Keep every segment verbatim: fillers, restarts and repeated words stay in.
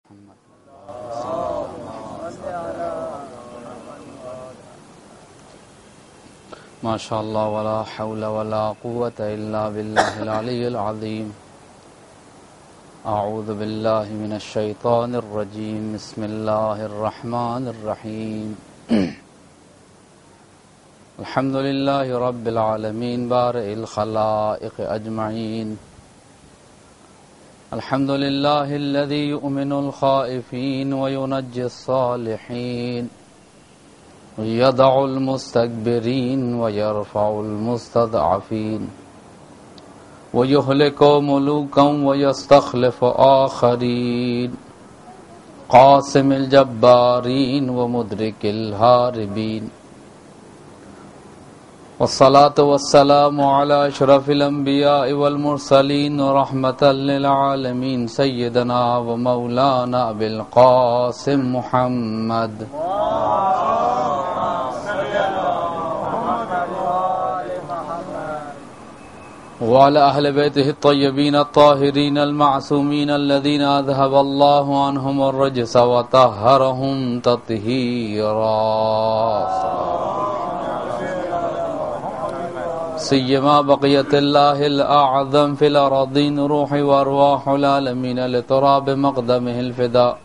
ما شاء اللہ ولا حول ولا قوة الا باللہ العلی العظیم. اعوذ باللہ من الشیطان الرجیم. بسم اللہ الرحمن الرحیم. الحمد للہ رب العالمین بارئ الخلائق اجمعین. الحمد للہ الذی یؤمن الخائفین وینجی الصالحین ويدع المستكبرين ويرفع المستضعفين ويهلك ملوكا ويستخلف آخرين قاسم الجبارين ومدرك الهاربين. والصلاة والسلام على أشرف الأنبياء والمرسلين ورحمة للعالمين سيدنا ومولانا أبي القاسم محمد وعلى أهل بيته الطيبين الطاهرين المعصومين الذين أذهب الله عنهم الرجس وطهرهم تطهيرا. سيما بقية الله الأعظم في الأراضين روح وأرواح العالمين لتراب مقدمه الفداء.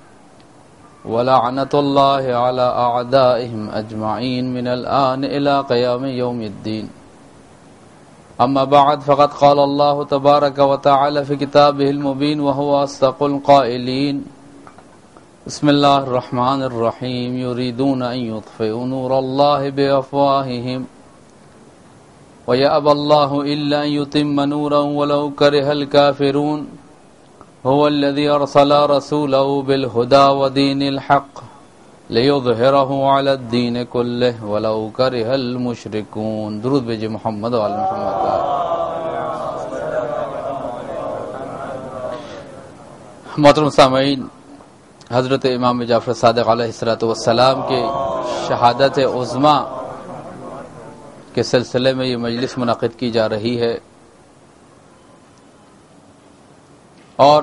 ولعنة الله على أعدائهم أجمعين من الآن إلى قيام يوم الدين. أما بعد فقد قال الله تبارك وتعالى في كتابه المبين وهو أصدق القائلين. بسم الله الرحمن الرحيم. يريدون أن يطفئوا نور الله بأفواههم ويأبى الله إلا أن يتم نورا ولو كره الكافرون. هو الذي أرسل رسوله بالهدى ودين الحق ليظهره على الدين كله ولو كره المشركون. درود بھیجے محمد و آل محمد. محترم سامعین، حضرت امام جعفر صادق علیہ الصلوۃ والسلام کے شہادت عظمیٰ کے سلسلے میں یہ مجلس منعقد کی جا رہی ہے، اور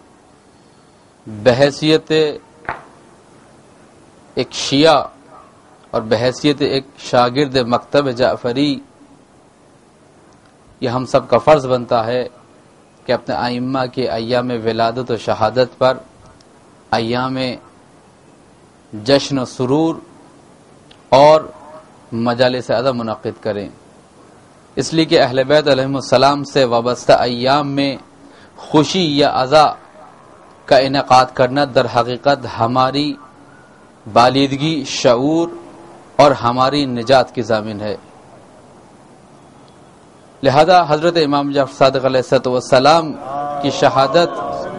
بحیثیت ایک شیعہ اور بحیثیت ایک شاگرد مکتب جعفری یہ ہم سب کا فرض بنتا ہے کہ اپنے ائمہ کے ایام ولادت و شہادت پر ایام جشن و سرور اور مجالس ادب منعقد کریں، اس لیے کہ اہل بیت علیہم السلام سے وابستہ ایام میں خوشی یا عزا کا انعقاد کرنا در حقیقت ہماری بالیدگی، شعور اور ہماری نجات کی ضامن ہے. لہذا حضرت امام جعفر صادق علیہ السلام کی شہادت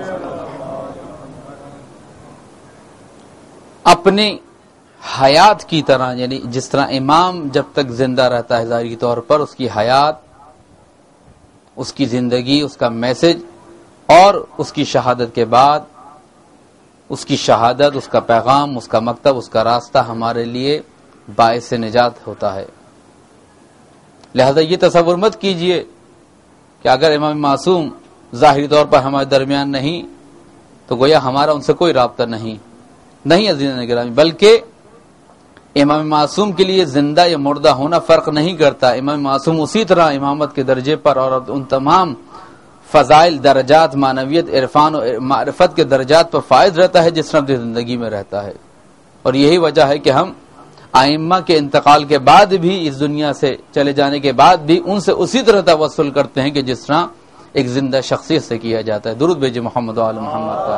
اپنی حیات کی طرح، یعنی جس طرح امام جب تک زندہ رہتا ہے ظاہری طور پر اس کی حیات، اس کی زندگی، اس کا میسج، اور اس کی شہادت کے بعد اس کی شہادت، اس کا پیغام، اس کا مکتب، اس کا راستہ ہمارے لیے باعث نجات ہوتا ہے. لہذا یہ تصور مت کیجئے کہ اگر امام معصوم ظاہری طور پر ہمارے درمیان نہیں تو گویا ہمارا ان سے کوئی رابطہ نہیں. نہیں عزیزان گرامی، بلکہ امام معصوم کے لیے زندہ یا مردہ ہونا فرق نہیں کرتا. امام معصوم اسی طرح امامت کے درجے پر اور ان تمام فضائل، درجات، معنویت، عرفان و معرفت کے درجات پر فائز رہتا ہے جس طرح زندگی میں رہتا ہے. اور یہی وجہ ہے کہ ہم ائمہ کے انتقال کے بعد بھی، اس دنیا سے چلے جانے کے بعد بھی ان سے اسی طرح توسل کرتے ہیں کہ جس طرح ایک زندہ شخصیت سے کیا جاتا ہے. درود بھیجے محمد و آل محمد کا.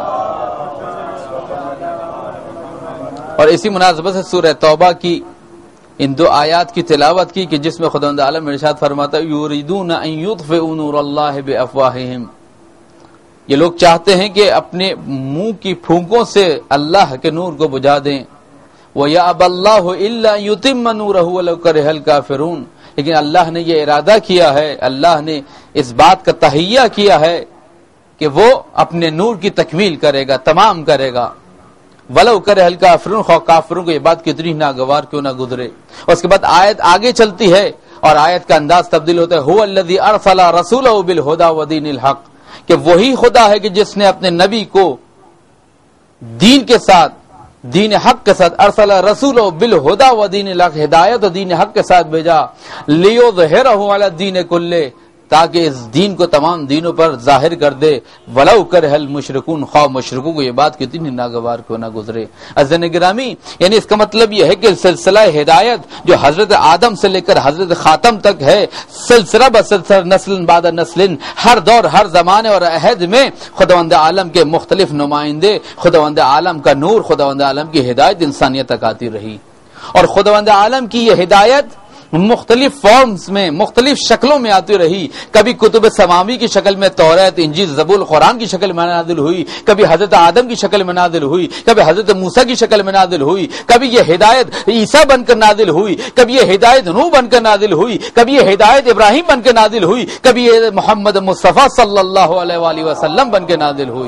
اور اسی مناسبت سے سورہ توبہ کی ان دو آیات کی تلاوت کی کہ جس میں خداوند عالم ارشاد فرماتا ہے یریدون ان یطفئوا نور اللہ بافواہہم، یہ لوگ چاہتے ہیں کہ اپنے منہ کی پھونکوں سے اللہ کے نور کو بجھا دیں. وَيَأْبَى اللَّهُ إِلَّا أَن يُتِمَّ نُورَهُ وَلَوْ كَرِهَ الْكَافِرُونَ، لیکن اللہ نے یہ ارادہ کیا ہے، اللہ نے اس بات کا تہیہ کیا ہے کہ وہ اپنے نور کی تکمیل کرے گا، تمام کرے گا. وَلَوْ كَرِهَ الْكَافِرُونَ، خواہ کافروں کو یہ بات کتنی ناگوار کیوں نہ گزرے. اور اس کے بعد آیت آگے چلتی ہے اور آیت کا انداز تبدیل ہوتا ہے. هُوَ الَّذِي أَرْسَلَ رَسُولَهُ بِالْهُدَى وَدِينِ الْحَقِّ، کہ وہی خدا ہے کہ جس نے اپنے نبی کو دین کے ساتھ، دین حق کے ساتھ، ارسل رسول بالہدا و دین الحق، ہدایت و دین حق کے ساتھ بھیجا، لیظہرہ علی الدین کلہ، تاکہ اس دین کو تمام دینوں پر ظاہر کر دے، ولو کرہ المشرکون، خواہ مشرکوں کو یہ بات کتنی ناگوار کیوں نہ گزرے۔ عزیزان گرامی، یعنی اس کا مطلب یہ ہے کہ سلسلہ ہدایت جو حضرت آدم سے لے کر حضرت خاتم تک ہے، سلسلہ بسلسلہ، نسل بعد نسل، ہر دور ہر زمانے اور عہد میں خداوند عالم کے مختلف نمائندے، خداوند عالم کا نور، خداوند عالم کی ہدایت انسانیت تک آتی رہی، اور خداوند عالم کی یہ ہدایت مختلف فارمز میں، مختلف شکلوں میں آتی رہی۔ کبھی کتب سماوی کی شکل میں توریت، انجیل، زبور، قرآن کی شکل میں نازل ہوئی، کبھی حضرت آدم کی شکل میں نازل ہوئی، کبھی حضرت موسیٰ کی شکل میں نازل ہوئی، کبھی یہ ہدایت عیسیٰ بن کر نازل ہوئی، کبھی یہ ہدایت نوح بن کر نازل ہوئی، کبھی یہ ہدایت ابراہیم بن کے نازل ہوئی، کبھی یہ محمد مصطفیٰ صلی اللہ علیہ وآلہ وسلم بن کے نازل ہوئی۔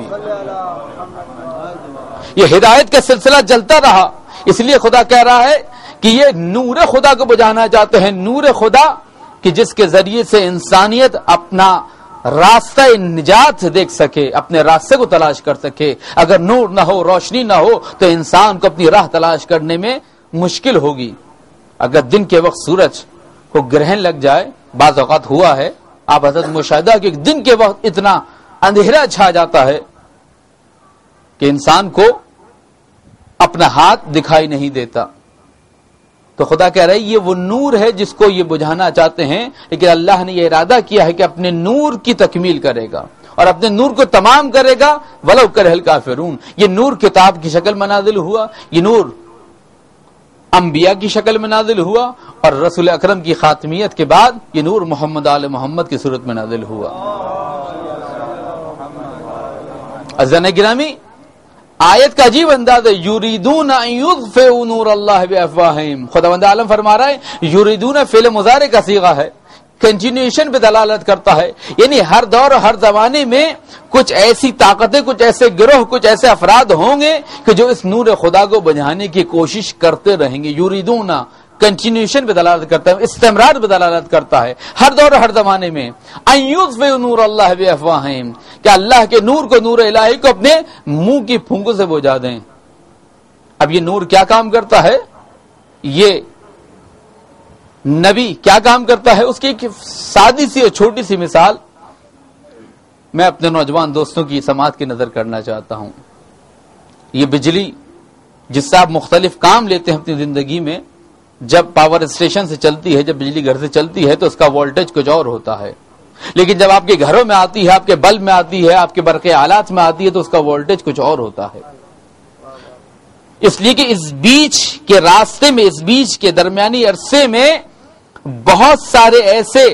یہ ہدایت کا سلسلہ چلتا رہا، اس لیے خدا کہہ رہا ہے کہ یہ نور خدا کو بجانا چاہتے ہیں، نور خدا کہ جس کے ذریعے سے انسانیت اپنا راستہ نجات دیکھ سکے، اپنے راستے کو تلاش کر سکے۔ اگر نور نہ ہو، روشنی نہ ہو، تو انسان کو اپنی راہ تلاش کرنے میں مشکل ہوگی۔ اگر دن کے وقت سورج کو گرہن لگ جائے، بعض اوقات ہوا ہے، آپ حضرت مشاہدہ کہ دن کے وقت اتنا اندھیرا چھا جاتا ہے کہ انسان کو اپنا ہاتھ دکھائی نہیں دیتا، تو خدا کہہ رہا ہے یہ وہ نور ہے جس کو یہ بجھانا چاہتے ہیں، لیکن اللہ نے یہ ارادہ کیا ہے کہ اپنے نور کی تکمیل کرے گا اور اپنے نور کو تمام کرے گا، ولو کرہ الکافرون۔ یہ نور کتاب کی شکل میں نازل ہوا، یہ نور انبیاء کی شکل میں نازل ہوا، اور رسول اکرم کی خاتمیت کے بعد یہ نور محمد آل محمد کی صورت میں نازل ہوا۔ عزیزان گرامی، آیت کا عجیب انداز ہے، یریدون ان یطفئوا نور اللہ بافواہہم۔ خداوند عالم فرما رہا ہے یریدون فعل مضارع کا صیغہ ہے، کنٹینیوشن پہ دلالت کرتا ہے، یعنی ہر دور ہر زمانے میں کچھ ایسی طاقتیں، کچھ ایسے گروہ، کچھ ایسے افراد ہوں گے کہ جو اس نور خدا کو بجھانے کی کوشش کرتے رہیں گے۔ یریدون کنٹینیوشن پہ دلالت کرتا ہے، استمرار پہ دلالت کرتا ہے، ہر دور ہر زمانے میں۔ ان یطفئوا نور اللہ بافواہہم، کہ اللہ کے نور کو، نور الہی کو اپنے منہ کی پھونکوں سے بجھا دیں۔ اب یہ نور کیا کام کرتا ہے، یہ نبی کیا کام کرتا ہے، اس کی ایک سادی سی اور چھوٹی سی مثال میں اپنے نوجوان دوستوں کی سماعت کی نظر کرنا چاہتا ہوں۔ یہ بجلی جس سے آپ مختلف کام لیتے ہیں اپنی زندگی میں، جب پاور اسٹیشن سے چلتی ہے، جب بجلی گھر سے چلتی ہے تو اس کا وولٹیج کچھ اور ہوتا ہے، لیکن جب آپ کے گھروں میں آتی ہے، آپ کے بلب میں آتی ہے، آپ کے برقی آلات میں آتی ہے تو اس کا وولٹیج کچھ اور ہوتا ہے۔ اس لیے کہ اس بیچ کے راستے میں، اس بیچ کے درمیانی عرصے میں بہت سارے ایسے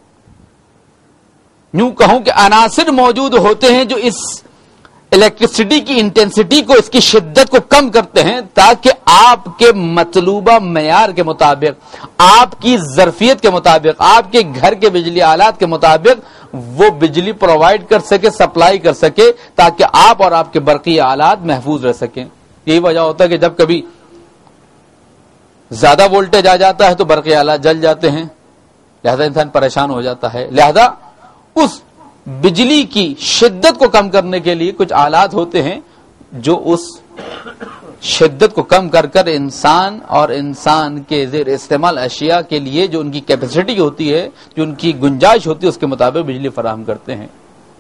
یوں کہوں کہ عناصر موجود ہوتے ہیں جو اس الیکٹریسٹی کی انٹینسٹی کو، اس کی شدت کو کم کرتے ہیں، تاکہ آپ کے مطلوبہ معیار کے مطابق، آپ کی ظرفیت کے مطابق، آپ کے گھر کے بجلی آلات کے مطابق وہ بجلی پرووائڈ کر سکے، سپلائی کر سکے، تاکہ آپ اور آپ کے برقی آلات محفوظ رہ سکیں۔ یہی وجہ ہوتا ہے کہ جب کبھی زیادہ وولٹیج آ جاتا ہے تو برقی آلات جل جاتے ہیں، لہذا انسان پریشان ہو جاتا ہے۔ لہذا اس بجلی کی شدت کو کم کرنے کے لیے کچھ آلات ہوتے ہیں جو اس شدت کو کم کر کر انسان اور انسان کے زیر استعمال اشیاء کے لیے جو ان کی کیپیسٹی ہوتی ہے، جو ان کی گنجائش ہوتی ہے، اس کے مطابق بجلی فراہم کرتے ہیں۔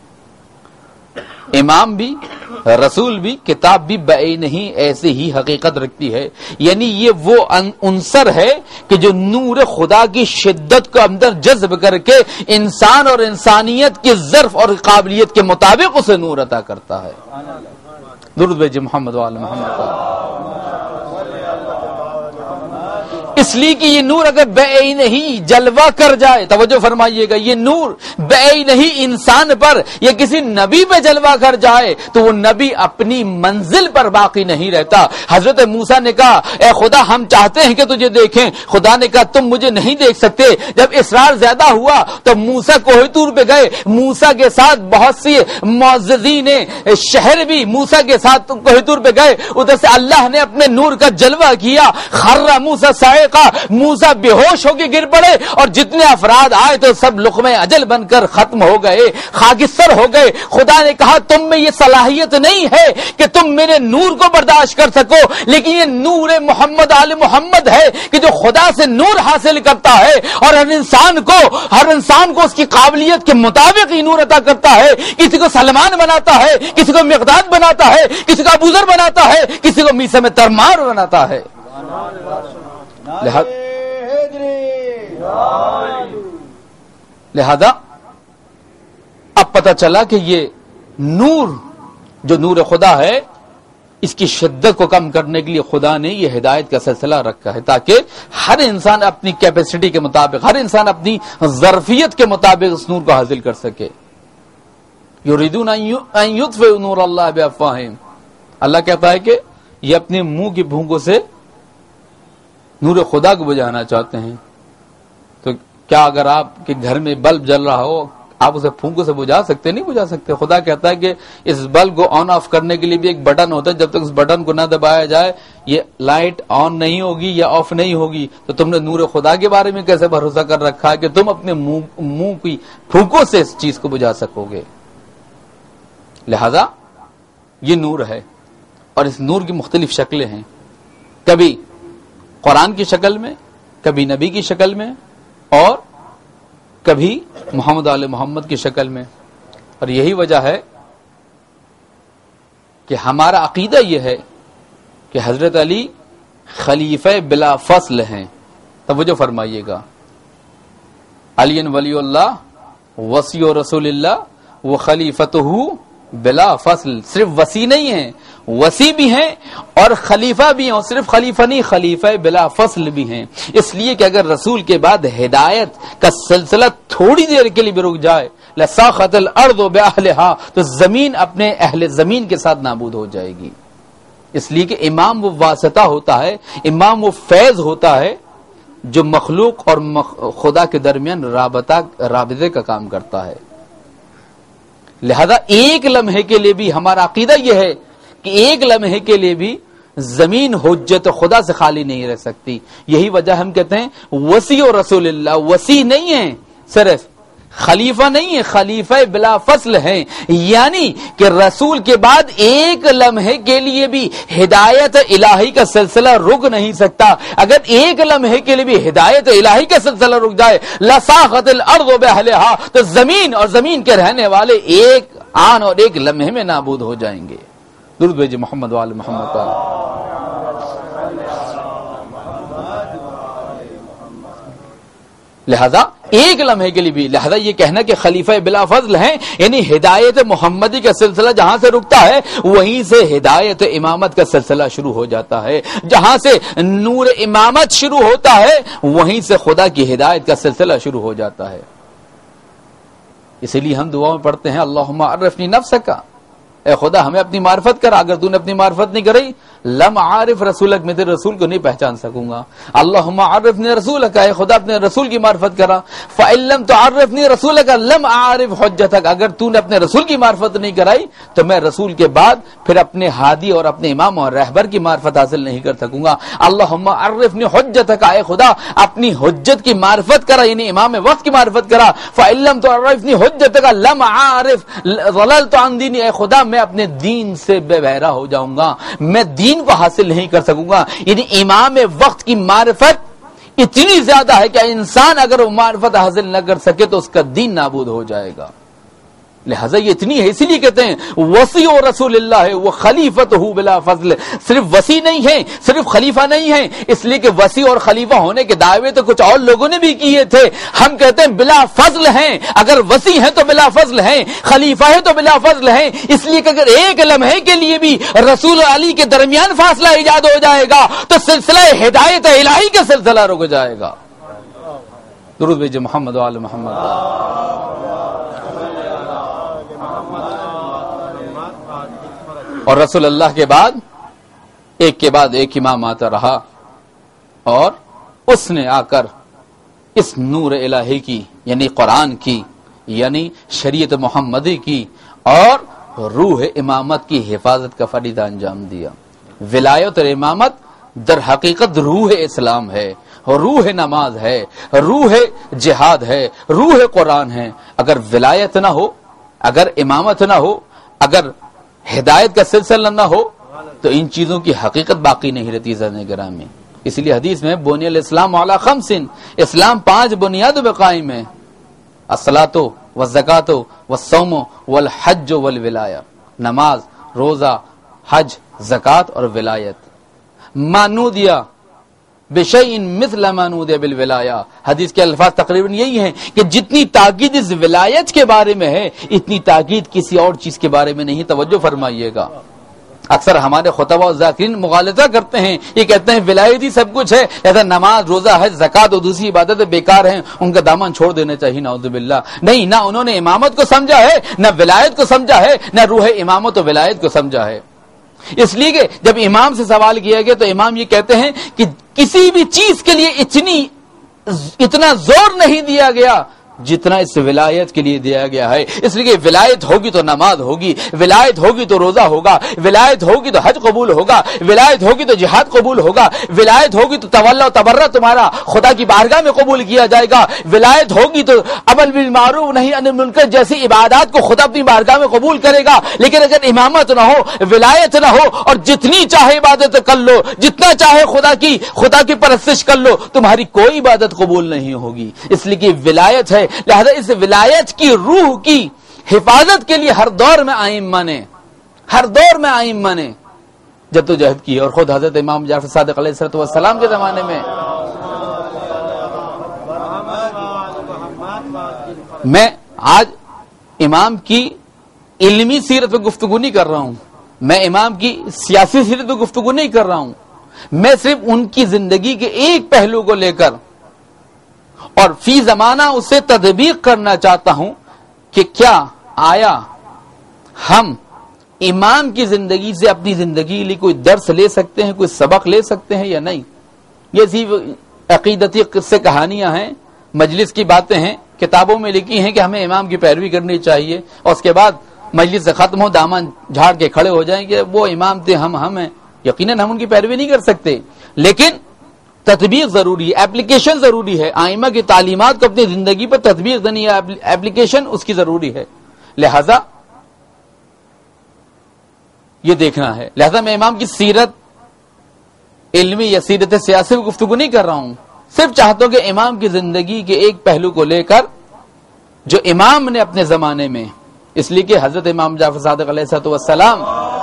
امام بھی، رسول بھی، کتاب بھی بعین ہی ایسے ہی حقیقت رکھتی ہے، یعنی یہ وہ عنصر ہے کہ جو نور خدا کی شدت کو اندر جذب کر کے انسان اور انسانیت کی ظرف اور قابلیت کے مطابق اسے نور عطا کرتا ہے۔ درود بھیجئے محمد و آل محمد۔ اس لیے کہ یہ نور اگر بعین ہی جلوہ کر جائے، توجہ فرمائیے گا، یہ نور بعین ہی انسان پر یا کسی نبی پہ جلوہ کر جائے تو وہ نبی اپنی منزل پر باقی نہیں رہتا۔ حضرت موسیٰ نے کہا اے خدا ہم چاہتے ہیں کہ تجھے دیکھیں، خدا نے کہا تم مجھے نہیں دیکھ سکتے۔ جب اصرار زیادہ ہوا تو موسیٰ کوہ طور پہ گئے، موسیٰ کے ساتھ بہت سی معززین شہر بھی موسیٰ کے ساتھ کوہ طور پہ گئے، ادھر سے اللہ نے اپنے نور کا جلوہ کیا، خر موسیٰ صاعقا، کہا موسیٰ بے ہوش ہو کے گر پڑے اور جتنے افراد آئے تو سب لقمہ اجل بن کر ختم ہو گئے، خاکستر ہو گئے۔ خدا نے کہا تم میں یہ صلاحیت نہیں ہے کہ تم میرے نور کو برداشت کر سکو، لیکن یہ نور محمد آل محمد ہے کہ جو خدا سے نور حاصل کرتا ہے اور ہر انسان کو ہر انسان کو اس کی قابلیت کے مطابق ہی نور عطا کرتا ہے۔ کسی کو سلمان بناتا ہے، کسی کو مقداد بناتا ہے، کسی کو ابوذر بناتا ہے، کسی کو میثم ترمار بناتا ہے۔ لہذا اب پتہ چلا کہ یہ نور جو نور خدا ہے، اس کی شدت کو کم کرنے کے لیے خدا نے یہ ہدایت کا سلسلہ رکھا ہے تاکہ ہر انسان اپنی کیپیسٹی کے مطابق، ہر انسان اپنی ظرفیت کے مطابق اس نور کو حاصل کر سکے۔ یریدون ان یطفئوا نور اللہ بافواہہم، اللہ کہتا ہے کہ یہ اپنے منہ کی بھونکوں سے نور خدا کو بجھانا چاہتے ہیں۔ تو کیا اگر آپ کے گھر میں بلب جل رہا ہو آپ اسے پھونکوں سے بجھا سکتے؟ نہیں بجھا سکتے۔ خدا کہتا ہے کہ اس بلب کو آن آف کرنے کے لیے بھی ایک بٹن ہوتا ہے، جب تک اس بٹن کو نہ دبایا جائے یہ لائٹ آن نہیں ہوگی یا آف نہیں ہوگی۔ تو تم نے نور خدا کے بارے میں کیسے بھروسہ کر رکھا ہے کہ تم اپنے منہ کی پھونکوں سے اس چیز کو بجھا سکو گے؟ لہذا یہ نور ہے اور اس نور کی مختلف شکلیں ہیں، کبھی قرآن کی شکل میں، کبھی نبی کی شکل میں، اور کبھی محمد آل محمد کی شکل میں۔ اور یہی وجہ ہے کہ ہمارا عقیدہ یہ ہے کہ حضرت علی خلیفہ بلا فصل ہیں۔ توجہ فرمائیے گا، علی ولی اللہ وصی و رسول اللہ و خلیفتہ بلا فصل، صرف وصی نہیں ہیں، وصی بھی ہیں اور خلیفہ بھی ہیں، اور صرف خلیفہ نہیں، خلیفہ بلا فصل بھی ہیں۔ اس لیے کہ اگر رسول کے بعد ہدایت کا سلسلہ تھوڑی دیر کے لیے بھی رک جائے، لساخت الارض باہلہا، تو زمین اپنے اہل زمین کے ساتھ نابود ہو جائے گی۔ اس لیے کہ امام وہ واسطہ ہوتا ہے، امام وہ فیض ہوتا ہے جو مخلوق اور خدا کے درمیان رابطہ رابطے کا کام کرتا ہے۔ لہذا ایک لمحے کے لیے بھی ہمارا عقیدہ یہ ہے کہ ایک لمحے کے لیے بھی زمین حجت خدا سے خالی نہیں رہ سکتی۔ یہی وجہ ہم کہتے ہیں وصی و رسول اللہ، وصی نہیں ہے صرف، خلیفہ نہیں ہے، خلیفہ بلا فصل ہیں، یعنی کہ رسول کے بعد ایک لمحے کے لیے بھی ہدایت الہی کا سلسلہ رک نہیں سکتا۔ اگر ایک لمحے کے لیے بھی ہدایت الہی کا سلسلہ رک جائے، لساخت الارض باہلہا، تو زمین اور زمین کے رہنے والے ایک آن اور ایک لمحے میں نابود ہو جائیں گے۔ درود بھیجئے محمد وآل محمد کا۔ لہذا ایک لمحے کے لیے بھی، لہذا یہ کہنا کہ خلیفہ بلا فضل ہیں، یعنی ہدایت محمدی کا سلسلہ جہاں سے رکتا ہے وہیں سے ہدایت امامت کا سلسلہ شروع ہو جاتا ہے، جہاں سے نور امامت شروع ہوتا ہے وہیں سے خدا کی ہدایت کا سلسلہ شروع ہو جاتا ہے۔ اسی لیے ہم دعا میں پڑھتے ہیں اللہم عرفنی نفسک، اے خدا ہمیں اپنی معرفت کر، اگر تو نے اپنی معرفت نہیں کری لم عارف رسولک، میں تیرے رسول کو نہیں پہچان سکوں گا۔ اللہم عرفنی رسولک، اے خدا اپنے رسول کی معرفت کرا۔ فإن لم تعرفنی رسولک لم عارف حجتک، اگر تو نے اپنے رسول کی معرفت نہیں کرائی تو میں رسول کے بعد پھر اپنے ہادی اور اپنے امام اور رہبر کی معرفت حاصل نہیں کر سکوں گا۔ اللہم عرفنی حجتک، اے خدا اپنی حجت کی معرفت کرا، یعنی امام وقت کی معرفت کرا۔ فإن لم تعرفنی حجتک لم عارف ضللت عن دینی، اے خدا میں اپنے دین سے بے بہرا ہو جاؤں گا، میں دین کو حاصل نہیں کر سکوں گا۔ یعنی امام وقت کی معرفت اتنی زیادہ ہے کہ انسان اگر وہ معرفت حاصل نہ کر سکے تو اس کا دین نابود ہو جائے گا۔ لہذا یہ اتنی ہے، اسی لیے کہتے ہیں وصی و رسول اللہ ہے وہ خلیفتہ بلا فضل، صرف وصی نہیں ہے، صرف خلیفہ نہیں ہے، اس لیے کہ وصی اور خلیفہ ہونے کے دعوے تو کچھ اور لوگوں نے بھی کیے تھے، ہم کہتے ہیں بلا فضل ہیں، اگر وصی ہیں تو بلا فضل ہیں، خلیفہ ہے تو بلا فضل ہیں، اس لیے کہ اگر ایک لمحے کے لیے بھی رسول علی کے درمیان فاصلہ ایجاد ہو جائے گا تو سلسلہ ہدایت الہی کا سلسلہ رک جائے گا۔ درود بھیجئے محمد و آل محمد۔ اور رسول اللہ کے بعد ایک کے بعد ایک امام آتا رہا اور اس نے آ کر اس نور الہی کی یعنی قرآن کی یعنی شریعت محمدی کی اور روح امامت کی حفاظت کا فریضہ انجام دیا۔ ولایت اور امامت در حقیقت روح اسلام ہے، روح نماز ہے، روح جہاد ہے، روح قرآن ہے۔ اگر ولایت نہ ہو، اگر امامت نہ ہو، اگر ہدایت کا سلسلہ نہ ہو تو ان چیزوں کی حقیقت باقی نہیں رہتی زندگی گرامی میں۔ اس لیے حدیث میں بنی الاسلام علی خمس، اسلام پانچ بنیادوں پہ قائم ہے، الصلاۃ والزکاۃ والصوم والحج والولایہ، نماز، روزہ، حج، زکوٰۃ اور ولایت۔ مانودیا بشیء مثل مانودیا بالولایہ، حدیث کے الفاظ تقریباً یہی ہیں کہ جتنی تاکید اس ولایت کے بارے میں ہے اتنی تاکید کسی اور چیز کے بارے میں نہیں۔ توجہ فرمائیے گا، اکثر ہمارے خطبہ و ذاکرین مغالطہ کرتے ہیں، یہ کہتے ہیں ولایت ہی سب کچھ ہے، ایسا نماز، روزہ، حج، زکوٰۃ اور دوسری عبادتیں بیکار ہیں، ان کا دامن چھوڑ دینا چاہیے، نعوذ باللہ۔ نہیں، نہ انہوں نے امامت کو سمجھا ہے، نہ ولایت کو سمجھا ہے، نہ روح امامت و ولایت کو سمجھا ہے۔ اس لیے کہ جب امام سے سوال کیا گیا تو امام یہ کہتے ہیں کہ کسی بھی چیز کے لیے اتنی اتنا زور نہیں دیا گیا جتنا اس ولایت کے لیے دیا گیا ہے۔ اس لیے ولایت ہوگی تو نماز ہوگی، ولایت ہوگی تو روزہ ہوگا، ولایت ہوگی تو حج قبول ہوگا، ولایت ہوگی تو جہاد قبول ہوگا، ولایت ہوگی تو تولا و تبرہ تمہارا خدا کی بارگاہ میں قبول کیا جائے گا، ولایت ہوگی تو امر بالمعروف نہی عن المنکر جیسی عبادات کو خدا اپنی بارگاہ میں قبول کرے گا۔ لیکن اگر امامت نہ ہو، ولایت نہ ہو اور جتنی چاہے عبادت کر لو، جتنا چاہے خدا کی خدا کی پرستش کر لو، تمہاری کوئی عبادت قبول نہیں ہوگی۔ اس لیے کہ ولایت ہے، لہذا اس ولایت کی روح کی حفاظت کے لیے ہر دور میں ائمہ نے ہر دور میں ائمہ نے جدوجہد کی ہے، اور خود حضرت امام جعفر صادق علیہ الصلوۃ والسلام کے زمانے میں میں آج امام کی علمی سیرت پہ گفتگو نہیں کر رہا ہوں، میں امام کی سیاسی سیرت پہ گفتگو نہیں کر رہا ہوں، میں صرف ان کی زندگی کے ایک پہلو کو لے کر اور فی زمانہ اسے تطبیق کرنا چاہتا ہوں کہ کیا آیا ہم امام کی زندگی سے اپنی زندگی لیے کوئی درس لے سکتے ہیں، کوئی سبق لے سکتے ہیں یا نہیں۔ یہ صرف عقیدتی قصے کہانیاں ہیں، مجلس کی باتیں ہیں، کتابوں میں لکھی ہیں کہ ہمیں امام کی پیروی کرنی چاہیے، اور اس کے بعد مجلس سے ختم ہو دامن جھاڑ کے کھڑے ہو جائیں کہ وہ امام تھے، ہم ہم ہیں۔ یقیناً ہم ان کی پیروی نہیں کر سکتے، لیکن تطبیق ضروری ہے، اپلیکیشن ضروری ہے، ائمہ کی تعلیمات کو اپنی زندگی پر تطبیق دینی ہے، اپلیکیشن اس کی ضروری ہے۔ لہذا یہ دیکھنا ہے، لہذا میں امام کی سیرت علمی یا سیرت سیاسی کی گفتگو نہیں کر رہا ہوں، صرف چاہتا ہوں کہ امام کی زندگی کے ایک پہلو کو لے کر جو امام نے اپنے زمانے میں، اس لیے کہ حضرت امام جعفر صادق علیہ الصلوۃ والسلام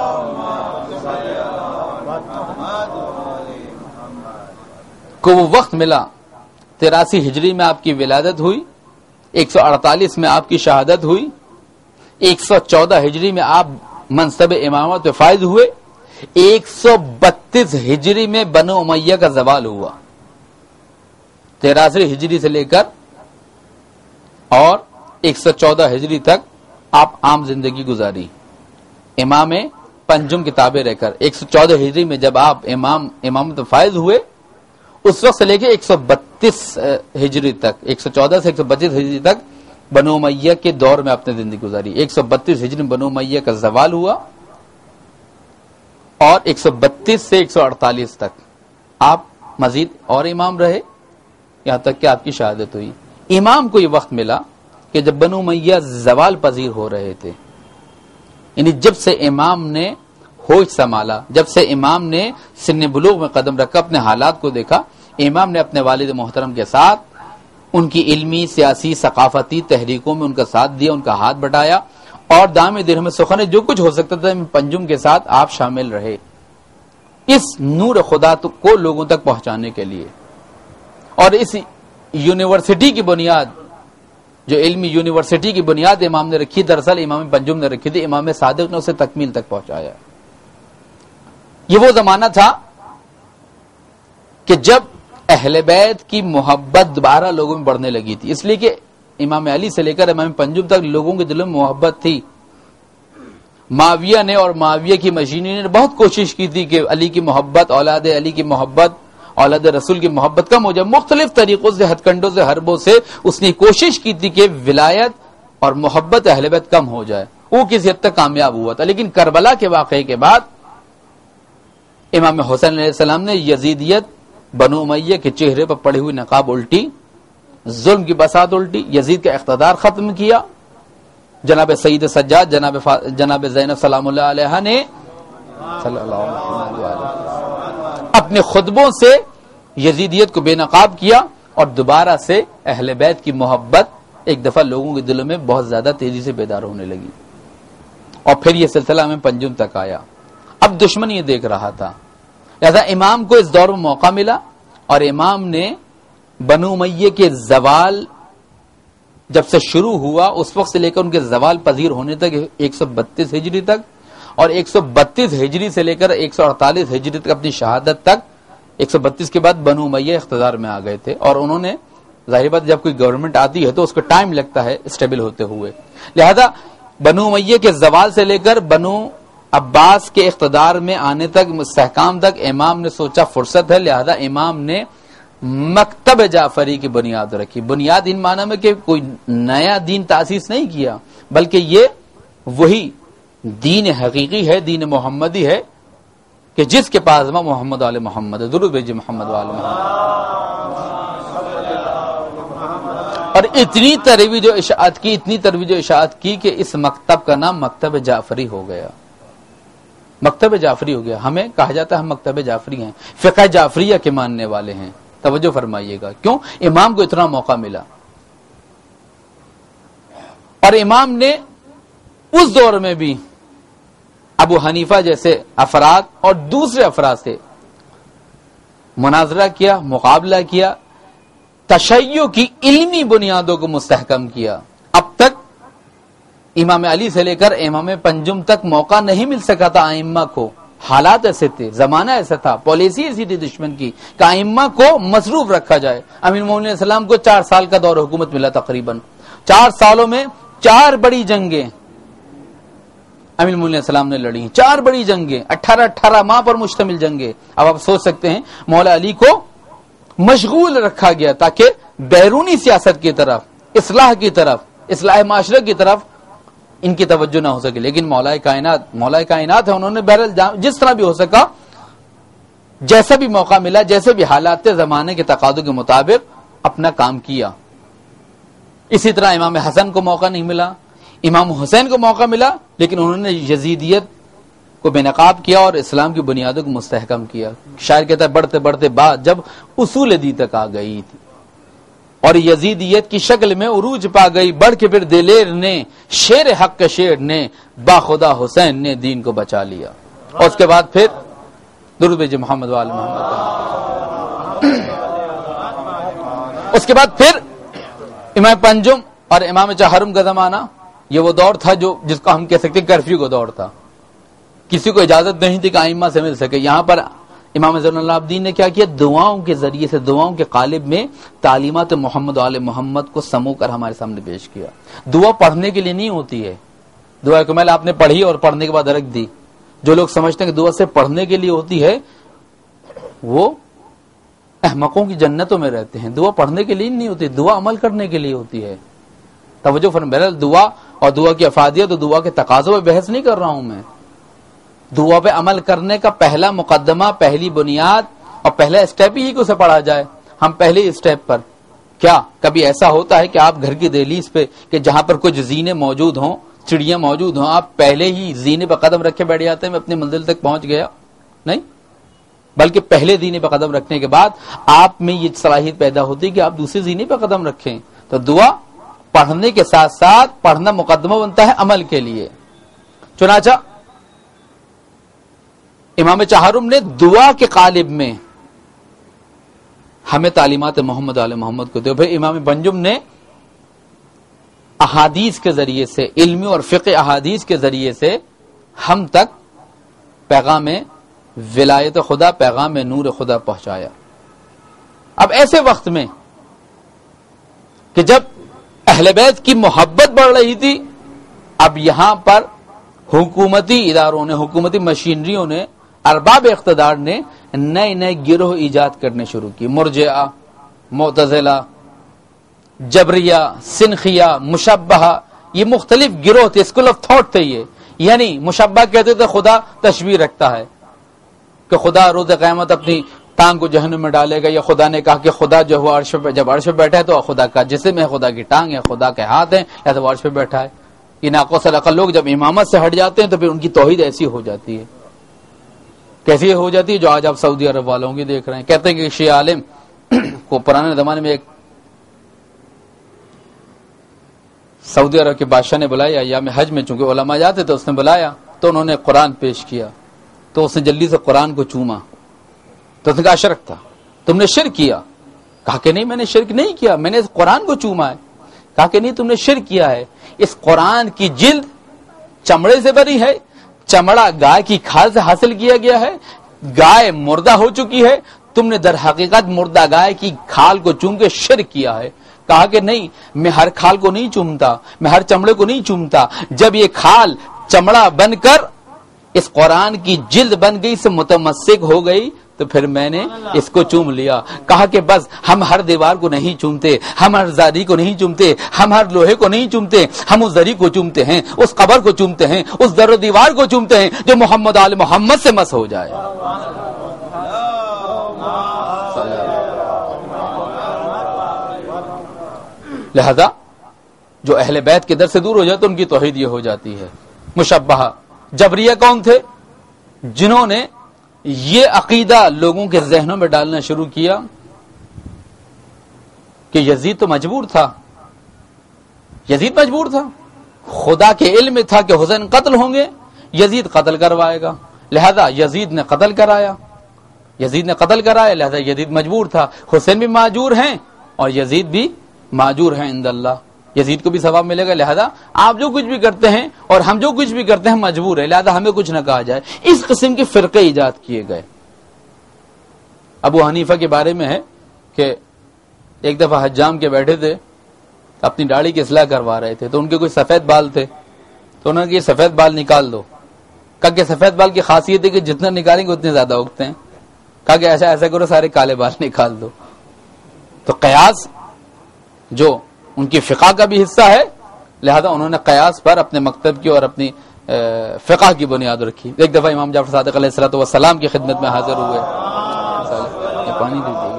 کو وہ وقت ملا، تراسی ہجری میں آپ کی ولادت ہوئی، ایک سو اڑتالیس میں آپ کی شہادت ہوئی، ایک سو چودہ ہجری میں آپ منصب امامت پہ فائز ہوئے، ایک سو بتیس ہجری میں بنو امیہ کا زوال ہوا، تراسی ہجری سے لے کر اور ایک سو چودہ ہجری تک آپ عام زندگی گزاری، امام پنجم کتابیں رہ کر۔ ایک سو چودہ ہجری میں جب آپ امام امامت فائز ہوئے، اس وقت سے لے کے ایک سو بتیس ہجری تک، ایک سو چودہ سے ایک سو بتیس ہجری تک بنو امیہ کے دور میں اپنے زندگی گزاری۔ ایک سو بتیس ہجری میں بنو امیہ کا زوال ہوا اور ایک سو بتیس سے ایک سو اڑتالیس تک آپ مزید اور امام رہے، یہاں تک کہ آپ کی شہادت ہوئی۔ امام کو یہ وقت ملا کہ جب بنو امیہ زوال پذیر ہو رہے تھے، یعنی جب سے امام نے ہوش سنبھالا، جب سے امام نے سن بلوغ میں قدم رکھا، اپنے حالات کو دیکھا، امام نے اپنے والد محترم کے ساتھ ان کی علمی، سیاسی، ثقافتی تحریکوں میں ان کا ساتھ دیا، ان کا ہاتھ بٹایا، اور دام درہم سخن جو کچھ ہو سکتا تھا پنجم کے ساتھ آپ شامل رہے اس نور خدا کو لوگوں تک پہنچانے کے لیے۔ اور اس یونیورسٹی کی بنیاد، جو علمی یونیورسٹی کی بنیاد امام نے رکھی، دراصل امام پنجم نے رکھی تھی، امام صادق نے اسے تکمیل تک پہنچایا۔ یہ وہ زمانہ تھا کہ جب اہل بیت کی محبت دوبارہ لوگوں میں بڑھنے لگی تھی، اس لیے کہ امام علی سے لے کر امام پنجم تک لوگوں کے دلوں میں محبت تھی۔ معاویہ نے اور معاویہ کی مشینی نے بہت کوشش کی تھی کہ علی کی محبت، اولاد علی کی محبت، اولاد رسول کی محبت کم ہو جائے، مختلف طریقوں سے، ہتھ کنڈوں سے، حربوں سے اس نے کوشش کی تھی کہ ولایت اور محبت اہل بیت کم ہو جائے۔ وہ کسی حد تک کامیاب ہوا تھا، لیکن کربلا کے واقعے کے بعد امام حسین علیہ السلام نے یزیدیت بنو امیہ کے چہرے پر پڑی ہوئی نقاب الٹی، ظلم کی بساط الٹی، یزید کا اقتدار ختم کیا. جناب سید سجاد، جناب فا... جناب زینب سلام اللہ علیہ نے صلی اللہ علیہ وسلم اپنے خطبوں سے یزیدیت کو بے نقاب کیا اور دوبارہ سے اہل بیت کی محبت ایک دفعہ لوگوں کے دلوں میں بہت زیادہ تیزی سے بیدار ہونے لگی. اور پھر یہ سلسلہ ہمیں پنجم تک آیا. اب دشمن یہ دیکھ رہا تھا، لہذا امام کو اس دور میں موقع ملا اور امام نے بنو امیہ کے زوال جب سے شروع ہوا اس وقت سے لے کر ان کے زوال پذیر ہونے تک ایک سو بتیس ہجری تک اور ایک سو بتیس ہجری سے لے کر ایک سو اڑتالیس ہجری تک اپنی شہادت تک، ایک سو بتیس کے بعد بنو امیہ اقتدار میں آ گئے تھے. اور انہوں نے ظاہر بات جب کوئی گورنمنٹ آتی ہے تو اس کو ٹائم لگتا ہے اسٹیبل ہوتے ہوئے، لہذا بنو امیہ کے زوال سے لے کر بنو عباس کے اقتدار میں آنے تک، استحکام تک امام نے سوچا فرصت ہے، لہذا امام نے مکتب جعفری کی بنیاد رکھی. بنیاد ان معنی میں کہ کوئی نیا دین تاسیس نہیں کیا، بلکہ یہ وہی دین حقیقی ہے، دین محمدی ہے کہ جس کے پاس محمد آل محمد. درود بھیجئے محمد آل محمد. اور اتنی ترویج و اشاعت کی اتنی ترویج و اشاعت کی کہ اس مکتب کا نام مکتب جعفری ہو گیا. مکتب جعفری ہو گیا. ہمیں کہا جاتا ہے ہم مکتب جعفری ہیں، فقہ جعفریہ کے ماننے والے ہیں. توجہ فرمائیے گا، کیوں؟ امام کو اتنا موقع ملا اور امام نے اس دور میں بھی ابو حنیفہ جیسے افراد اور دوسرے افراد سے مناظرہ کیا، مقابلہ کیا، تشیع کی علمی بنیادوں کو مستحکم کیا. اب تک امام علی سے لے کر امام پنجم تک موقع نہیں مل سکا تھا ائمہ کو. حالات ایسے تھے، زمانہ ایسا تھا، پالیسی ایسی تھی دشمن کی کہ ائمہ کو مصروف رکھا جائے. امیر المومنین علیہ السلام کو چار سال کا دور حکومت ملا، تقریباً چار سالوں میں چار بڑی جنگیں امیر المومنین علیہ السلام نے لڑی. چار بڑی جنگیں، اٹھارہ اٹھارہ ماہ پر مشتمل جنگیں. اب آپ سوچ سکتے ہیں مولا علی کو مشغول رکھا گیا تاکہ بیرونی سیاست کی طرف، اصلاح کی طرف، اصلاح معاشرے کی طرف ان کی توجہ نہ ہو سکے. لیکن مولا کائنات مولا کائنات ہے، انہوں نے بہرحال جس طرح بھی ہو سکا، جیسا بھی موقع ملا، جیسے بھی حالات تھے، زمانے کے تقاضوں کے مطابق اپنا کام کیا. اسی طرح امام حسن کو موقع نہیں ملا، امام حسین کو موقع ملا، لیکن انہوں نے یزیدیت کو بے نقاب کیا اور اسلام کی بنیادوں کو مستحکم کیا. شاعر کہتا ہے بڑھتے بڑھتے بات جب اصول دی تک آ گئی تھی اور یزیدیت کی شکل میں عروج پا گئی، بڑھ کے پھر دلیر نے، شیر حق کے شیر نے، با خدا حسین نے دین کو بچا لیا. اور اس کے بعد پھر درود بھیجئے محمد وآل محمد. اس کے بعد پھر امام پنجم اور امام چہارم کا زمانہ، یہ وہ دور تھا جو جس کو ہم کہہ سکتے ہیں کرفیو کا دور تھا. کسی کو اجازت نہیں تھی کہ ائمہ سے مل سکے. یہاں پر امام زین العابدین نے کیا کیا؟ دعاؤں کے ذریعے سے، دعاؤں کے قالب میں تعلیمات محمد آل محمد کو سمو کر ہمارے سامنے پیش کیا. دعا پڑھنے کے لیے نہیں ہوتی ہے، دعا کمل آپ نے پڑھی اور پڑھنے کے بعد رکھ دی. جو لوگ سمجھتے ہیں کہ دعا صرف پڑھنے کے لیے ہوتی ہے وہ احمقوں کی جنتوں میں رہتے ہیں. دعا پڑھنے کے لیے نہیں ہوتی، دعا عمل کرنے کے لیے ہوتی ہے. توجہ فرمائیں. بہرحال دعا اور دعا کی افادیت اور دعا کے تقاضوں پہ بحث نہیں کر رہا ہوں میں. دعا پہ عمل کرنے کا پہلا مقدمہ، پہلی بنیاد اور پہلا اسٹیپ ہی کہ اسے پڑھا جائے. ہم پہلے اسٹیپ پر کیا کبھی ایسا ہوتا ہے کہ آپ گھر کی دہلیز پہ کہ جہاں پر کچھ زینے موجود ہوں، چڑیاں موجود ہوں، آپ پہلے ہی زینے پہ قدم رکھے بیٹھ جاتے ہیں میں اپنی منزل تک پہنچ گیا؟ نہیں، بلکہ پہلے زینے پہ قدم رکھنے کے بعد آپ میں یہ صلاحیت پیدا ہوتی ہے کہ آپ دوسرے زینے پہ قدم رکھیں. تو دعا پڑھنے کے ساتھ ساتھ پڑھنا مقدمہ بنتا ہے عمل کے لیے. چنانچہ امام چہارم نے دعا کے قالب میں ہمیں تعلیمات محمد علیہ محمد کو دے. پھر امام پنجم نے احادیث کے ذریعے سے، علمی اور فقہ احادیث کے ذریعے سے ہم تک پیغام ولایت خدا، پیغام نور خدا پہنچایا. اب ایسے وقت میں کہ جب اہل بیت کی محبت بڑھ رہی تھی، اب یہاں پر حکومتی اداروں نے، حکومتی مشینریوں نے، ارباب اقتدار نے نئے نئے گروہ ایجاد کرنے شروع کی. مرجئہ، معتزلہ، جبریہ، سنخیہ، مشبہہ، یہ مختلف گروہ تھے، اسکول آف تھاٹ تھے یہ. یعنی مشبہ کہتے تھے خدا تشبیہ رکھتا ہے، کہ خدا روز قیامت اپنی ٹانگ کو جہنم میں ڈالے گا، یا خدا نے کہا کہ خدا جو ہوا عرش پہ، جب عرش پہ بیٹھا ہے تو خدا کا جسم ہے، خدا کی ٹانگ ہے، خدا کے ہاتھ ہیں، یا تو وہ عرش پہ بیٹھا ہے. یہ ناقص العقل لوگ جب امامت سے ہٹ جاتے ہیں تو پھر ان کی توحید ایسی ہو جاتی ہے. کیسی ہو جاتی ہے؟ جو آج آپ سعودی عرب والوں کی دیکھ رہے ہیں. کہتے ہیں کہ شیعہ عالم کو پرانے زمانے میں ایک سعودی عرب کے بادشاہ نے بلایا، یا میں حج میں چونکہ علماء جاتے تو اس نے بلایا، تو انہوں نے قرآن پیش کیا، تو اس نے جلدی سے قرآن کو چوما. تو اس نے کہا شرک تھا، تم نے شرک کیا. کہا کہ نہیں میں نے شرک نہیں کیا، میں نے اس قرآن کو چوما ہے. کہا کہ نہیں تم نے شرک کیا ہے. اس قرآن کی جلد چمڑے سے بنی ہے، چمڑا گائے کی کھال سے حاصل کیا گیا ہے، گائے مردہ ہو چکی ہے، تم نے در حقیقت مردہ گائے کی کھال کو چوم کے شرک کیا ہے. کہا کہ نہیں میں ہر کھال کو نہیں چومتا، میں ہر چمڑے کو نہیں چومتا. جب یہ کھال چمڑا بن کر اس قرآن کی جلد بن گئی، سے متمسک ہو گئی، تو پھر میں نے اس کو چوم لیا. کہا کہ بس ہم ہر دیوار کو نہیں چومتے، ہم ہر زاری کو نہیں چومتے، ہم ہر لوہے کو نہیں چومتے، ہم اس زری کو چومتے ہیں، اس قبر کو چومتے ہیں، اس در و دیوار کو چومتے ہیں جو محمد آل محمد سے مس ہو جائے. لہذا جو اہل بیت کے در سے دور ہو جاتے ان کی توحید یہ ہو جاتی ہے. مشبہہ جبریہ کون تھے؟ جنہوں نے یہ عقیدہ لوگوں کے ذہنوں میں ڈالنا شروع کیا کہ یزید تو مجبور تھا، یزید مجبور تھا، خدا کے علم میں تھا کہ حسین قتل ہوں گے، یزید قتل کروائے گا، لہذا یزید نے قتل کرایا، یزید نے قتل کرایا، لہذا یزید مجبور تھا. حسین بھی معجور ہیں اور یزید بھی معجور ہیں عند اللہ، یزید کو بھی ثواب ملے گا. لہذا آپ جو کچھ بھی کرتے ہیں اور ہم جو کچھ بھی کرتے ہیں مجبور ہے، لہذا ہمیں کچھ نہ کہا جائے. اس قسم کے فرقے ایجاد کیے گئے. ابو حنیفہ کے بارے میں ہے کہ ایک دفعہ حجام کے بیٹھے تھے، اپنی داڑھی کی اصلاح کروا رہے تھے، تو ان کے کوئی سفید بال تھے، تو انہوں نے کہ سفید بال نکال دو. کہا کہ سفید بال کی خاصیت ہے کہ جتنا نکالیں گے اتنے زیادہ اگتے ہیں. کہا کہ ایسا ایسا کرو سارے کالے بال نکال دو. تو قیاس جو ان کی فقہ کا بھی حصہ ہے، لہذا انہوں نے قیاس پر اپنے مکتب کی اور اپنی فقہ کی بنیاد رکھی. ایک دفعہ امام جعفر صادق علیہ الصلوۃ والسلام کی خدمت میں حاضر ہوئے. یہ پانی دے دیجیے،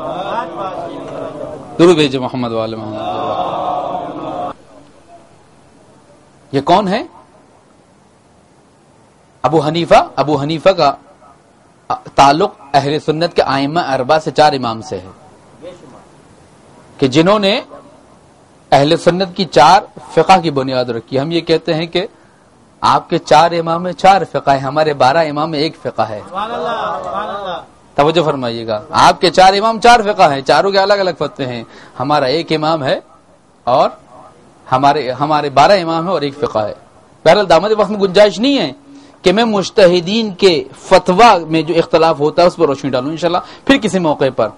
درود بھیجے محمد والے محمد. یہ کون ہے؟ ابو حنیفہ. ابو حنیفہ کا تعلق اہل سنت کے ائمہ اربعہ سے، چار امام سے ہے، کہ جنہوں نے اہل سنت کی چار فقہ کی بنیاد رکھی. ہم یہ کہتے ہیں کہ آپ کے چار امام میں چار فقہ ہیں، ہمارے بارہ امام میں ایک فقہ ہے. توجہ فرمائیے گا، آپ کے چار امام چار فقہ ہیں، چاروں کے الگ الگ فتوے ہیں، ہمارا ایک امام ہے اور ہمارے ہمارے بارہ امام ہیں اور ایک فقہ ہے. بہرحال دامت وقت میں گنجائش نہیں ہے کہ میں مجتہدین کے فتویٰ میں جو اختلاف ہوتا ہے اس پر روشنی ڈالوں انشاءاللہ پھر کسی موقع پر.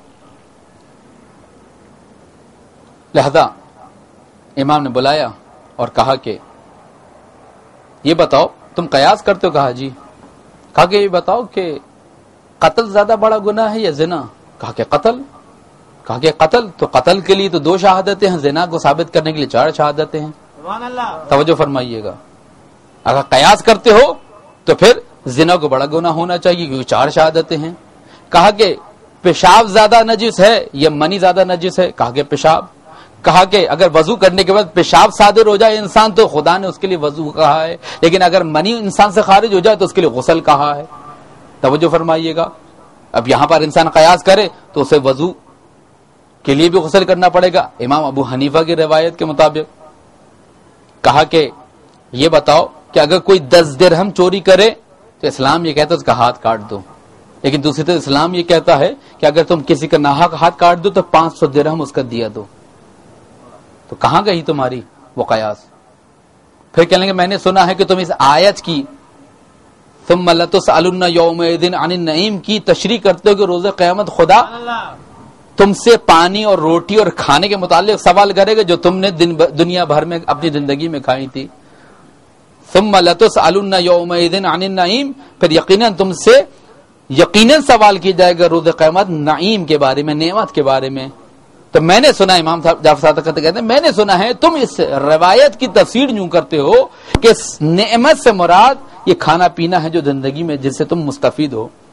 لہذا امام نے بلایا اور کہا کہ یہ بتاؤ تم قیاس کرتے ہو؟ کہا جی. کہا کہ یہ بتاؤ کہ قتل زیادہ بڑا گناہ ہے یا زنا؟ کہا کہ قتل. کہا کہ قتل تو قتل کے لیے تو دو شہادتیں ہیں، زنا کو ثابت کرنے کے لیے چار شہادتیں ہیں. توجہ فرمائیے گا، اگر قیاس کرتے ہو تو پھر زنا کو بڑا گناہ ہونا چاہیے کیونکہ چار شہادتیں ہیں. کہا کہ پیشاب زیادہ نجس ہے یا منی زیادہ نجس ہے؟ کہا کہ پیشاب. کہا کہ اگر وضو کرنے کے بعد پیشاب صادر ہو جائے انسان تو خدا نے اس کے لیے وضو کہا ہے، لیکن اگر منی انسان سے خارج ہو جائے تو اس کے لیے غسل کہا ہے. توجہ فرمائیے گا، اب یہاں پر انسان قیاس کرے تو اسے وضو کے لیے بھی غسل کرنا پڑے گا امام ابو حنیفہ کی روایت کے مطابق. کہا کہ یہ بتاؤ کہ اگر کوئی دس درہم چوری کرے تو اسلام یہ کہتا ہے اس کا ہاتھ کاٹ دو، لیکن دوسری طرف اسلام یہ کہتا ہے کہ اگر تم کسی کا ناحق ہاتھ کاٹ دو تو پانچ سو درہم اس کا دیا دو. تو کہاں گئی تمہاری وہ قیاس؟ پھر کہنے لگے میں نے سنا ہے کہ تم اس آیت کی ثم لتسألن یومئذ عن النعیم کی تشریح کرتے ہو کہ روز قیامت خدا تم سے پانی اور روٹی اور کھانے کے متعلق سوال کرے گا جو تم نے دنیا بھر میں اپنی زندگی میں کھائی تھی. ثم لتسألن یومئذ عن النعیم، پھر یقیناً تم سے یقیناً سوال کی جائے گا روز قیامت نعیم کے بارے میں، نعمت کے بارے میں. تو میں نے سنا، امام جعفر صادق کہتے ہیں میں نے سنا ہے تم اس روایت کی تفسیر یوں کرتے ہو کہ نعمت سے مراد یہ کھانا پینا ہے جو زندگی میں جس سے تم مستفید ہو.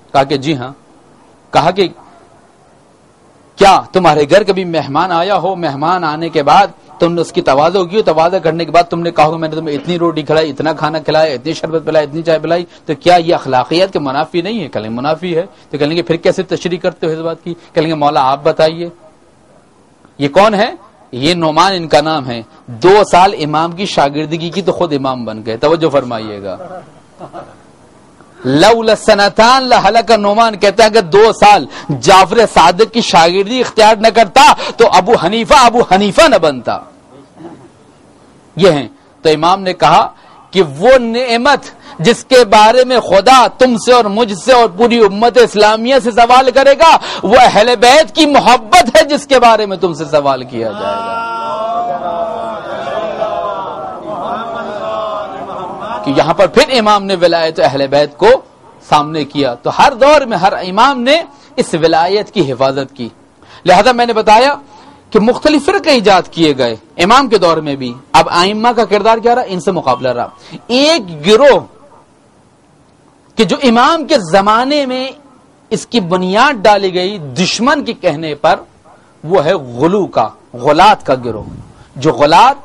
کہا کہ جی ہاں. کہا کہ کیا تمہارے گھر کبھی مہمان آیا ہو, مہمان آنے کے بعد تم نے اس کی تواضع کی, تواضع کرنے کے بعد تم نے کہا میں نے تمہیں اتنی روٹی کھلائی, اتنا کھانا کھلایا, اتنی شربت پلائی, اتنی چائے پلائی, تو کیا یہ اخلاقیات کے منافی نہیں ہے؟ کہیں منافی ہے. تو کہیں گے پھر کیسے تشریح کرتے ہو اس بات کی؟ کہیں گے مولا آپ بتائیے. یہ کون ہے؟ یہ نعمان ان کا نام ہے. دو سال امام کی شاگردگی کی تو خود امام بن گئے. توجہ فرمائیے گا. لولا سنتان لہلک نعمان, کہتا ہے کہ دو سال جعفر صادق کی شاگردی اختیار نہ کرتا تو ابو حنیفہ ابو حنیفہ نہ بنتا. یہ ہیں. تو امام نے کہا کہ وہ نعمت جس کے بارے میں خدا تم سے اور مجھ سے اور پوری امت اسلامیہ سے سوال کرے گا, وہ اہل بیت کی محبت ہے جس کے بارے میں تم سے سوال کیا جائے گا. کہ یہاں پر پھر امام نے ولایت اہل بیت کو سامنے کیا. تو ہر دور میں ہر امام نے اس ولایت کی حفاظت کی. لہذا میں نے بتایا کہ مختلف فرقے ایجاد کیے گئے امام کے دور میں بھی. اب ائمہ کا کردار کیا رہا؟ ان سے مقابلہ رہا. ایک گروہ کہ جو امام کے زمانے میں اس کی بنیاد ڈالی گئی دشمن کے کہنے پر, وہ ہے غلو کا, غلات کا گروہ. جو غلات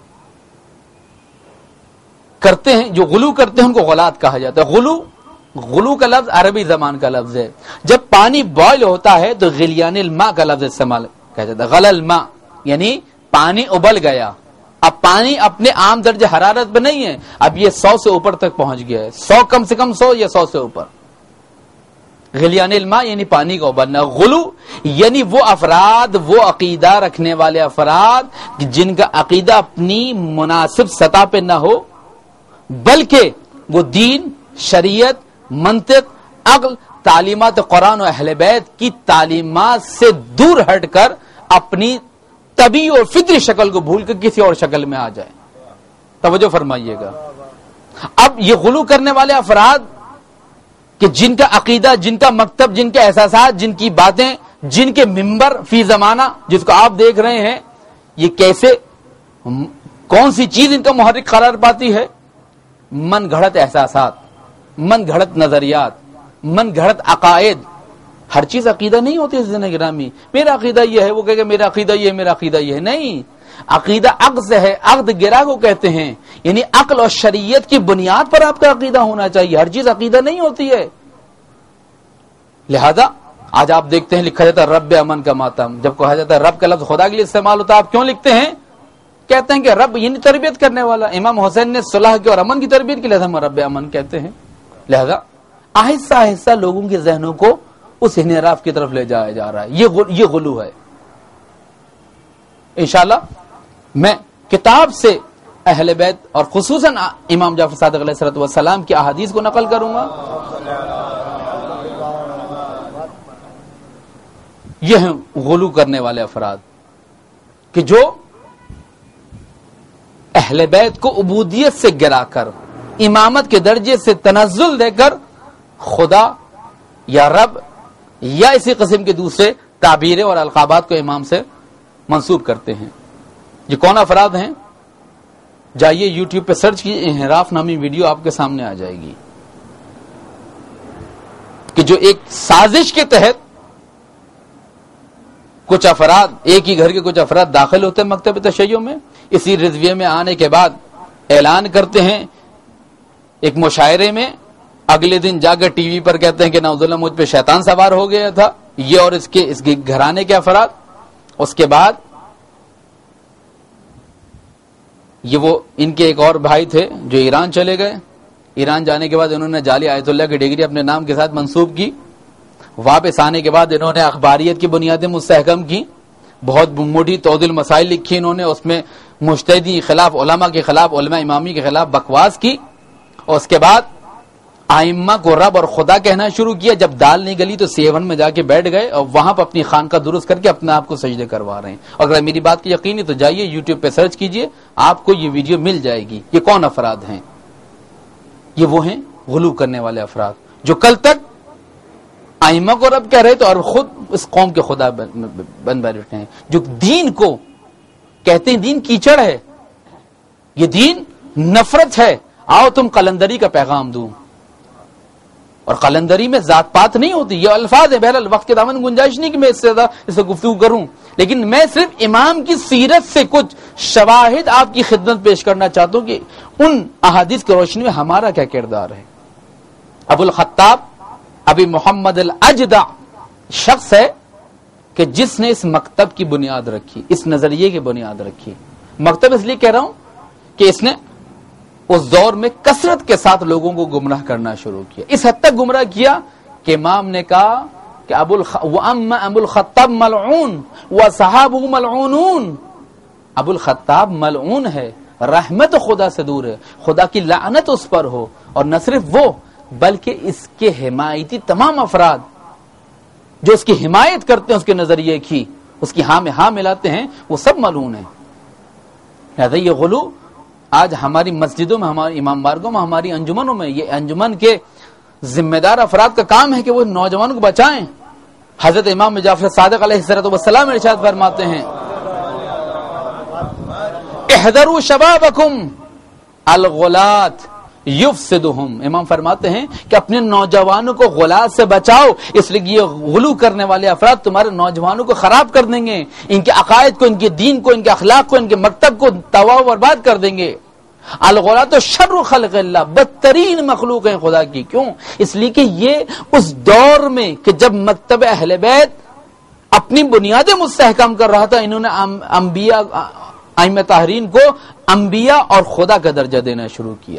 کرتے ہیں, جو غلو کرتے ہیں, ان کو غلات کہا جاتا ہے. غلو غلو کا لفظ عربی زبان کا لفظ ہے. جب پانی بوائل ہوتا ہے تو غلیان الماء کا لفظ استعمال کہا جاتا ہے. غلی الماء یعنی پانی ابل گیا. اب پانی اپنے عام درجہ حرارت پہ نہیں ہے, اب یہ سو سے اوپر تک پہنچ گیا ہے. سو کم سے کم سو یا سو سے اوپر. غلیان الماء یعنی پانی کا ابلنا. غلو یعنی وہ افراد, وہ عقیدہ رکھنے والے افراد جن کا عقیدہ اپنی مناسب سطح پہ نہ ہو, بلکہ وہ دین, شریعت, منطق, عقل, تعلیمات قرآن و اہل بیت کی تعلیمات سے دور ہٹ کر اپنی طبیعی اور فطری شکل کو بھول کر کسی اور شکل میں آ جائے. توجہ فرمائیے گا. اب یہ غلو کرنے والے افراد کہ جن کا عقیدہ, جن کا مکتب, جن کے احساسات, جن کی باتیں, جن کے ممبر فی زمانہ جس کو آپ دیکھ رہے ہیں, یہ کیسے, کون سی چیز ان کا محرک قرار پاتی ہے؟ من گھڑت احساسات, من گھڑت نظریات, من گھڑت عقائد. ہر چیز عقیدہ نہیں ہوتی اس زندگی گرامی. میرا عقیدہ یہ ہے, وہ کہے کہ میرا عقیدہ یہ ہے, میرا عقیدہ یہ ہے. نہیں, عقیدہ عقد سے ہے. عقد گرا کو کہتے ہیں, یعنی عقل اور شریعت کی بنیاد پر آپ کا عقیدہ ہونا چاہیے. ہر چیز عقیدہ نہیں ہوتی ہے. لہذا آج آپ دیکھتے ہیں لکھا جاتا ہے رب امن کا ماتم. جب کہا جاتا ہے رب کا لفظ خدا کے لیے استعمال ہوتا ہے, آپ کیوں لکھتے ہیں؟ کہتے ہیں کہ رب یعنی تربیت کرنے والا. امام حسین نے صلح کی اور امن کی تربیت کے لیے ہم رب امن کہتے ہیں. لہذا آہستہ آہستہ لوگوں کے ذہنوں کو اس انحراف کی طرف لے جایا جا رہا ہے. یہ یہ غلو ہے. انشاءاللہ میں کتاب سے اہل بیت اور خصوصاً امام جعفر صادق علیہ الصلوۃ والسلام کی احادیث کو نقل کروں گا. یہ ہیں غلو کرنے والے افراد کہ جو اہل بیت کو عبودیت سے گرا کر, امامت کے درجے سے تنزل دے کر خدا یا رب یا اسی قسم کے دوسرے تعبیریں اور القابات کو امام سے منسوب کرتے ہیں. یہ کون افراد ہیں؟ جائیے یوٹیوب پہ سرچ کیجیے, انحراف نامی ویڈیو آپ کے سامنے آ جائے گی. کہ جو ایک سازش کے تحت کچھ افراد, ایک ہی گھر کے کچھ افراد داخل ہوتے ہیں مکتب تشیع میں, اسی رضویے میں آنے کے بعد اعلان کرتے ہیں ایک مشاعرے میں, اگلے دن جا کر ٹی وی پر کہتے ہیں کہ نعوذ باللہ مجھ پہ شیطان سوار ہو گیا تھا, یہ اور اس کے اس کے گھرانے کے افراد. اس کے بعد یہ وہ ان کے ایک اور بھائی تھے جو ایران چلے گئے. ایران جانے کے بعد انہوں نے جعلی آیت اللہ کی ڈگری اپنے نام کے ساتھ منسوب کی. واپس آنے کے بعد انہوں نے اخباریت کی بنیادیں مستحکم کی, بہت موٹی توضیح المسائل لکھی انہوں نے, اس میں مجتہدین کے خلاف, علماء کے خلاف, علماء امامی کے خلاف بکواس کی. اور اس کے بعد ائمہ کو رب اور خدا کہنا شروع کیا. جب دال نہیں گلی تو سیون میں جا کے بیٹھ گئے اور وہاں پر اپنی خانقاہ درست کر کے اپنے آپ کو سجدے کروا رہے ہیں. اگر میری بات کی یقین ہے تو جائیے یوٹیوب پہ سرچ کیجئے, آپ کو یہ ویڈیو مل جائے گی. یہ کون افراد ہیں؟ یہ وہ ہیں غلو کرنے والے افراد جو کل تک ائمہ کو رب کہہ رہے تھے اور خود اس قوم کے خدا بن بیٹھے ہیں. جو دین کو کہتے ہیں دین کیچڑ ہے, یہ دین نفرت ہے, آؤ تم قلندری کا پیغام دوں. اور قلندری میں ذات پات نہیں ہوتی. یہ الفاظ ہیں, بہرحال وقت کے دامن گنجائش نہیں کہ میں اس سے زیادہ اس سے گفتگو کروں, لیکن میں صرف امام کی سیرت سے کچھ شواہد آپ کی خدمت پیش کرنا چاہتا ہوں کہ ان احادیث کی روشنی میں ہمارا کیا کردار ہے. ابو الخطاب ابی محمد الاجدع شخص ہے کہ جس نے اس مکتب کی بنیاد رکھی, اس نظریے کی بنیاد رکھی. مکتب اس لیے کہہ رہا ہوں کہ اس نے اس دور میں کثرت کے ساتھ لوگوں کو گمراہ کرنا شروع کیا, اس حد تک گمراہ کیا کہ امام نے کہا کہ ابو الخ... وَأَمَّا ابو الخطاب ملعون وَصَحَابُهُ ملعونون. ابو الخطاب ملعون ہے, رحمت خدا سے دور ہے, خدا کی لعنت اس پر ہو. اور نہ صرف وہ بلکہ اس کے حمایتی تمام افراد جو اس کی حمایت کرتے ہیں, اس کے نظریے کی, اس کی ہاں میں ہاں ملاتے ہیں, وہ سب ملعون ہیں. لہذا یہ غلو آج ہماری مسجدوں میں, ہماری امام بارگاہوں میں, ہماری انجمنوں میں, یہ انجمن کے ذمہ دار افراد کا کام ہے کہ وہ نوجوانوں کو بچائیں. حضرت امام جعفر صادق علیہ السلام ارشاد فرماتے ہیں احذروا شبابکم الغلات یفسدہم. امام فرماتے ہیں کہ اپنے نوجوانوں کو غلات سے بچاؤ, اس لیے یہ غلو کرنے والے افراد تمہارے نوجوانوں کو خراب کر دیں گے, ان کے عقائد کو, ان کے دین کو, ان کے اخلاق کو, ان کے مکتب کو تباہ و برباد کر دیں گے. الغلات شر خلق اللہ, بدترین مخلوق ہیں خدا کی. کیوں؟ اس لیے کہ یہ اس دور میں کہ جب مکتب اہل بیت اپنی بنیادیں مستحکم کر رہا تھا, انہوں نے انبیاء ائمہ طاہرین کو انبیاء اور خدا کا درجہ دینا شروع کیا,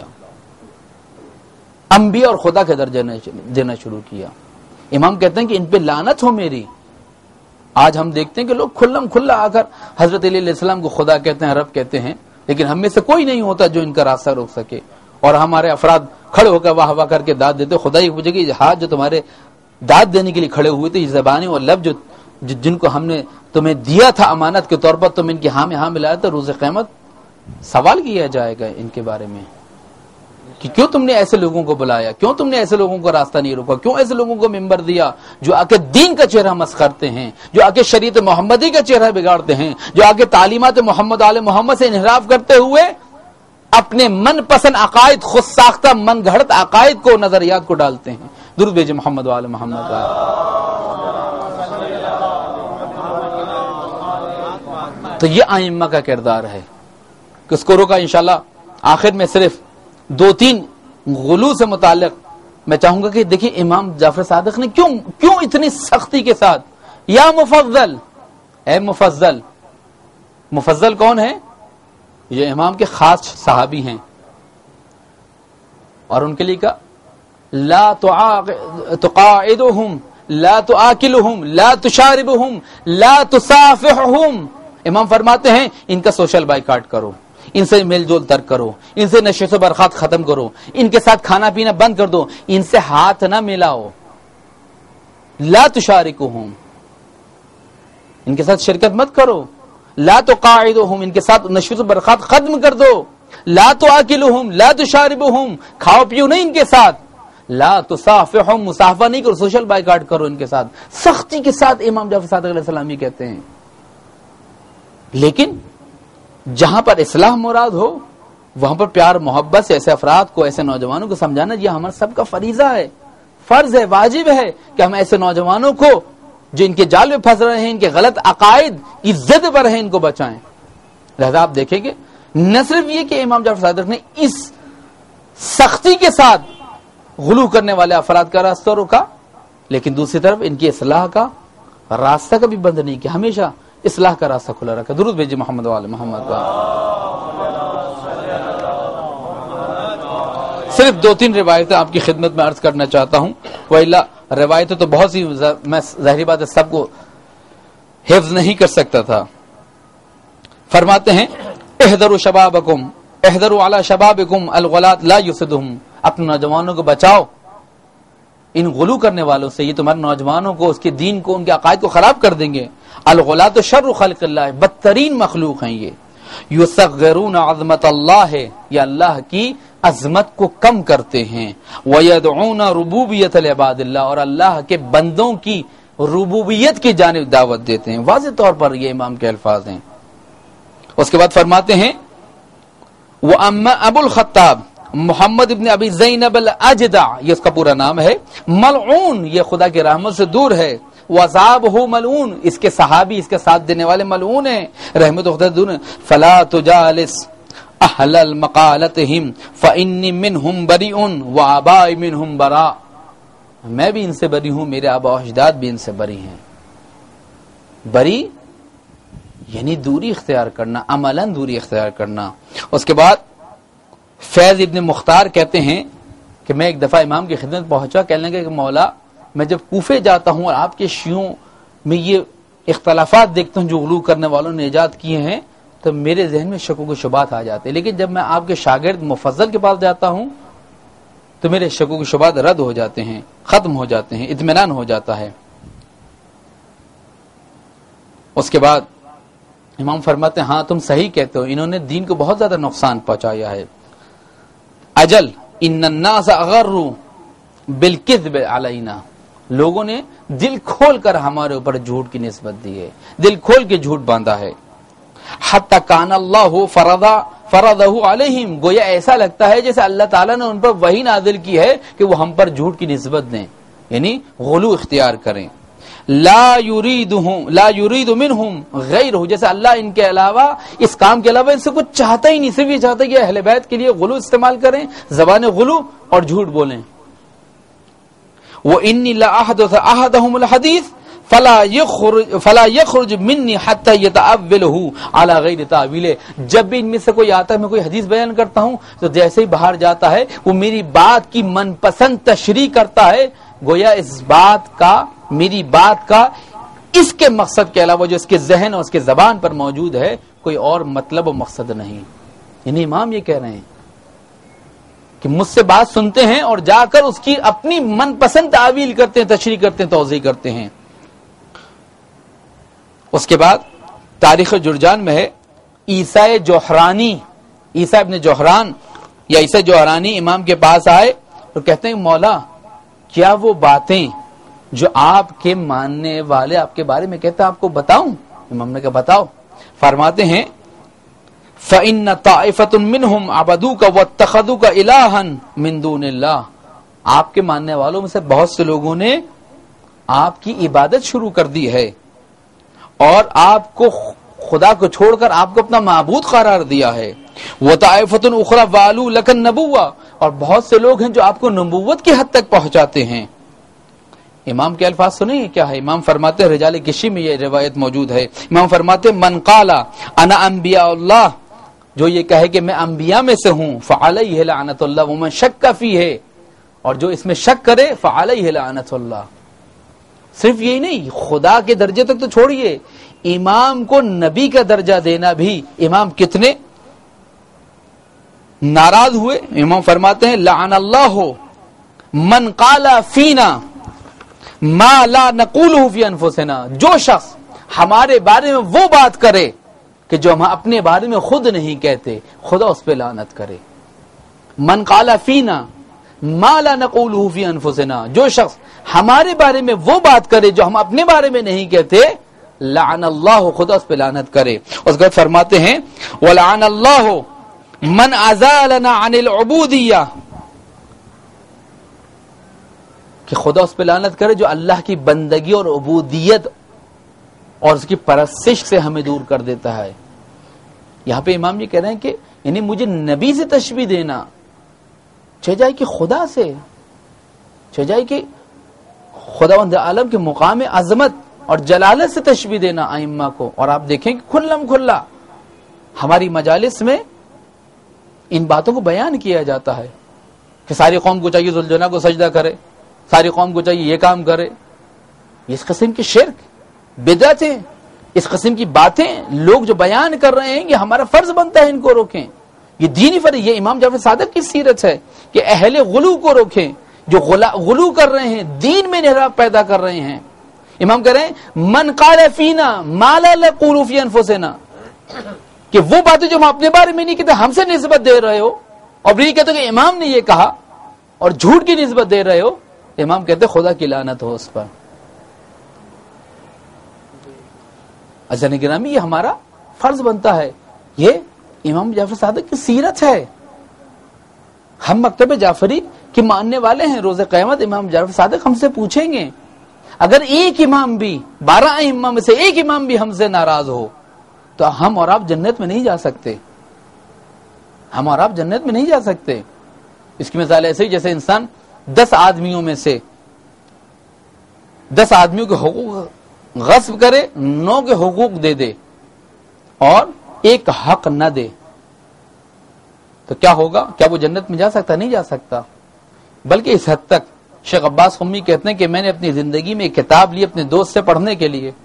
انبیاء اور خدا کا درجہ دینا شروع کیا. امام کہتے ہیں کہ ان پہ لعنت ہو میری. آج ہم دیکھتے ہیں کہ لوگ کھلم کھلا آ کر حضرت علی علیہ السلام کو خدا کہتے ہیں, رب کہتے ہیں, لیکن ہم میں سے کوئی نہیں ہوتا جو ان کا راستہ روک سکے. اور ہمارے افراد کھڑے ہو کر واہ واہ کر کے داد دیتے. خدا یہ پوچھے کہ ہاتھ جو تمہارے داد دینے کے لیے کھڑے ہوئے تھے, یہ زبانیں اور لفظ جو جن کو ہم نے تمہیں دیا تھا امانت کے طور پر, تم ان کی ہاں میں ہاں ملایا تھا, روز قیامت سوال کیا جائے گا ان کے بارے میں کہ کیوں تم نے ایسے لوگوں کو بلایا, کیوں تم نے ایسے لوگوں کو راستہ نہیں روکا, کیوں ایسے لوگوں کو ممبر دیا جو آ کے دین کا چہرہ مسخ کرتے ہیں, جو آ کے شریعت محمدی کا چہرہ بگاڑتے ہیں, جو آ کے تعلیمات محمد آل محمد سے انحراف کرتے ہوئے اپنے من پسند عقائد, خود ساختہ من گھڑت عقائد کو, نظریات کو ڈالتے ہیں. درود بھیجے محمد وآل محمد. تو یہ ائمہ کا کردار ہے کہ اس کو روکا. انشاءاللہ آخر میں صرف دو تین غلو سے متعلق میں چاہوں گا کہ دیکھیں امام جعفر صادق نے کیوں کیوں اتنی سختی کے ساتھ, یا مفضل, اے مفضل. مفضل کون ہے؟ یہ امام کے خاص صحابی ہیں, اور ان کے لیے کہا لا تقاعدهم لا تآکلهم لا تشاربهم لا تصافحهم. امام فرماتے ہیں ان کا سوشل بائیکاٹ کرو, ان سے میل جول ترک کرو, ان سے نشے و برخات ختم کرو, ان کے ساتھ کھانا پینا بند کر دو, ان سے ہاتھ نہ ملاؤ. لا تشارکہم, ان کے ساتھ شرکت مت کرو. لا تقاعدہم, ان کے ساتھ نشے و برخات ختم کر دو. لا تآکلہم لا تشاربہم, کھاؤ پیو نہیں ان کے ساتھ. لا تصافحہم, مصافحہ نہیں کرو, سوشل بائیکاٹ کرو ان کے ساتھ. سختی کے ساتھ امام جعفر صادق علیہ السلام یہ کہتے ہیں. لیکن جہاں پر اصلاح مراد ہو وہاں پر پیار محبت سے ایسے افراد کو, ایسے نوجوانوں کو سمجھانا یہ ہمارا سب کا فریضہ ہے, فرض ہے, واجب ہے کہ ہم ایسے نوجوانوں کو جو ان کے جال میں پھنس رہے ہیں, ان کے غلط عقائد کی ضد پر ہیں, ان کو بچائیں. لہذا آپ دیکھیں گے نہ صرف یہ کہ امام جعفر صادق نے اس سختی کے ساتھ غلو کرنے والے افراد کا راستہ روکا, لیکن دوسری طرف ان کی اصلاح کا راستہ کبھی بند نہیں کیا, ہمیشہ اصلاح کا راستہ کھلا رکھا. درود بھیجیے محمد وآل محمد. صرف دو تین روایتیں آپ کی خدمت میں عرض کرنا چاہتا ہوں, وإلا روایتیں تو بہت سی, میں ظاہری بات ہے سب کو حفظ نہیں کر سکتا تھا. فرماتے ہیں احذروا شبابکم احذروا علی شبابکم الغلاۃ لا یفسدہم, اپنے نوجوانوں کو بچاؤ ان غلو کرنے والوں سے, یہ تمہارے نوجوانوں کو, اس کے دین کو, ان کے عقائد کو خراب کر دیں گے. الغلاۃ شر خلق اللہ, بدترین مخلوق ہیں یہ. یصغرون عظمت اللہ, یہ اللہ کی عظمت کو کم کرتے ہیں. ویدعون ربوبیت العباد اللہ, اور اللہ کے بندوں کی ربوبیت کی جانب دعوت دیتے ہیں. واضح طور پر یہ امام کے الفاظ ہیں. اس کے بعد فرماتے ہیں وَأَمَّا أَبُو الْخَطَّابِ محمد ابن ابی زینب الاجدع یہ اس کا پورا نام ہے، ملعون یہ خدا کی رحمت سے دور ہے، وَأَصْحَابُهُ ملعون اس کے صحابی اس کے ساتھ دینے والے ملعون ہیں، رحمت خدا دور ہیں۔ فلا تجالس اہل المقالتهم فانی منهم بریء وآبائی منهم براء، میں بھی ان سے بری ہوں، میرے آبا و اجداد بھی ان سے بری ہیں۔ بری یعنی دوری اختیار کرنا، عملاً دوری اختیار کرنا۔ اس کے بعد فیض ابن مختار کہتے ہیں کہ میں ایک دفعہ امام کی خدمت پہنچا، کہنے لگا کہ مولا میں جب کوفے جاتا ہوں اور آپ کے شیعوں میں یہ اختلافات دیکھتا ہوں جو غلو کرنے والوں نے ایجاد کیے ہیں تو میرے ذہن میں شکوک و شبہات آ جاتے ہیں، لیکن جب میں آپ کے شاگرد مفضل کے پاس جاتا ہوں تو میرے شکوک و شبہات رد ہو جاتے ہیں، ختم ہو جاتے ہیں، اطمینان ہو جاتا ہے۔ اس کے بعد امام فرماتے ہیں ہاں تم صحیح کہتے ہو، انہوں نے دین کو بہت زیادہ نقصان پہنچایا ہے۔ اجل ان الناس اغروا بالکذب علینا، لوگوں نے دل کھول کر ہمارے اوپر جھوٹ کی نسبت دی ہے، دل کھول کے جھوٹ باندھا ہے۔ حتی کان اللہ فرضا فرضہ علیہم، گویا ایسا لگتا ہے جیسے اللہ تعالیٰ نے ان پر وحی نازل کی ہے کہ وہ ہم پر جھوٹ کی نسبت دیں، یعنی غلو اختیار کریں۔ لا یریدہم لا یرید منہم غیرہ، جیسے اللہ ان کے علاوہ اس کام کے علاوہ ان سے کچھ چاہتا ہی نہیں، صرف یہ چاہتا ہے کہ اہل بیت کے لیے غلو استعمال کریں، زبان غلو اور جھوٹ بولیں۔ وَإِنِّي لَأَحْدُثُ أَحَدَهُمُ الْحَدِيثَ فلا یخرج فلا یخرج منی حتی یتأولہ علی غیر تأویلہ، جب بھی ان میں سے کوئی آتا ہے میں کوئی حدیث بیان کرتا ہوں تو جیسے ہی باہر جاتا ہے وہ میری بات کی من پسند تشریح کرتا ہے، گویا اس بات کا میری بات کا اس کے مقصد کے علاوہ جو اس کے ذہن اور اس کے زبان پر موجود ہے کوئی اور مطلب و مقصد نہیں۔ یعنی امام یہ کہہ رہے ہیں کہ مجھ سے بات سنتے ہیں اور جا کر اس کی اپنی من پسند تعویل کرتے ہیں، تشریح کرتے ہیں، توضیح کرتے ہیں۔ اس کے بعد تاریخ جرجان میں ہے عیسیٰ جوہرانی، عیسیٰ ابن جوہران یا عیسیٰ جوہرانی امام کے پاس آئے اور کہتے ہیں مولا کیا وہ باتیں جو آپ کے ماننے والے آپ کے بارے میں کہتے ہیں آپ کو بتاؤں؟ امام نے کہا بتاؤ۔ فرماتے ہیں فَإِنَّ طَائِفَةٌ مِّنْهُمْ عَبَدُوكَ وَاتَّخَذُوكَ إِلَٰهًا مِّن دُونِ اللَّهِ، آپ کے ماننے والوں میں سے بہت سے لوگوں نے آپ کی عبادت شروع کر دی ہے اور آپ کو خدا کو چھوڑ کر آپ کو اپنا معبود قرار دیا ہے۔ وَطَائِفَةٌ أُخْرَىٰ وَعَلُوا لَكَ النَّبُوَّةَ، اور بہت سے لوگ ہیں جو آپ کو نبوت کی حد تک پہنچاتے ہیں۔ امام کے الفاظ سنیں کیا ہے؟ امام فرماتے ہیں رجال کشی میں یہ روایت موجود ہے، امام فرماتے ہیں من قال انا انبیاء اللہ، جو یہ کہے کہ میں انبیاء میں سے ہوں، فعلیہ لعنت اللہ ومن شک فیہ، اور جو اس میں شک کرے فعلیہ لعنت اللہ۔ صرف یہی نہیں، خدا کے درجے تک تو چھوڑیے، امام کو نبی کا درجہ دینا بھی امام کتنے ناراض ہوئے۔ امام فرماتے ہیں لعن اللہ من قال فینا ما لا نقولہ فی انفسنا، جو شخص ہمارے بارے میں وہ بات کرے کہ جو ہم اپنے بارے میں خود نہیں کہتے، خدا اس پہ لعنت کرے۔ من قال فینا ما لا نقولہ فی انفسنا، جو شخص ہمارے بارے میں وہ بات کرے جو ہم اپنے بارے میں نہیں کہتے، لعن اللہ، خدا اس پہ لعنت کرے۔ اس کے بعد فرماتے ہیں ولعن اللہ من ازالنا عن العبودیہ، کہ خدا اس پہ لعنت کرے جو اللہ کی بندگی اور عبودیت اور اس کی پرستش سے ہمیں دور کر دیتا ہے۔ یہاں پہ امام یہ کہہ رہے ہیں کہ یعنی مجھے نبی سے تشبیہ دینا، چاہے جائے کہ خدا سے، چاہے جائے کہ خداوند عالم کے مقام عظمت اور جلالت سے تشبیہ دینا ائمہ کو۔ اور آپ دیکھیں کہ کھلم کھلا ہماری مجالس میں ان باتوں کو بیان کیا جاتا ہے کہ ساری قوم کو چاہیے ذوالجلالہ کو سجدہ کرے، ساری قوم کو چاہیے یہ کام کرے۔ اس قسم کی شرک، بدعتیں، اس قسم کی باتیں لوگ جو بیان کر رہے ہیں یہ ہمارا فرض بنتا ہے ان کو روکیں۔ یہ دینی فرض، یہ امام جعفر صادق کی سیرت ہے کہ اہل غلو کو روکیں، جو غلو کر رہے ہیں، دین میں انحراف پیدا کر رہے ہیں۔ امام کہہ رہے ہیں من قال فینا ما لا نقول فی انفسنا، کہ وہ باتیں جو ہم اپنے بارے میں نہیں کہتے ہم سے نسبت دے رہے ہو، اور یہ کہتے کہ امام نے یہ کہا اور جھوٹ کی نسبت دے رہے ہو، امام کہتے خدا کی لعنت ہو اس پر۔ عزیزان گرامی یہ ہمارا فرض بنتا ہے، یہ امام جعفر صادق کی سیرت ہے۔ ہم مکتب جعفری کے ماننے والے ہیں. روز قیامت امام جعفر صادق ہم سے پوچھیں گے اگر ایک امام بھی بارہ ائمہ میں سے ایک امام بھی ہم سے ناراض ہو تو ہم اور آپ جنت میں نہیں جا سکتے. ہم اور آپ جنت میں نہیں جا سکتے. اس کی مثال ایسے ہی جیسے انسان دس آدمیوں میں سے دس آدمیوں کے حقوق غصب کرے, نو کے حقوق دے دے اور ایک حق نہ دے تو کیا ہوگا؟ کیا وہ جنت میں جا سکتا؟ نہیں جا سکتا. بلکہ اس حد تک شیخ عباس قمی کہتے ہیں کہ میں نے اپنی زندگی میں ایک کتاب لی اپنے دوست سے پڑھنے کے لیے,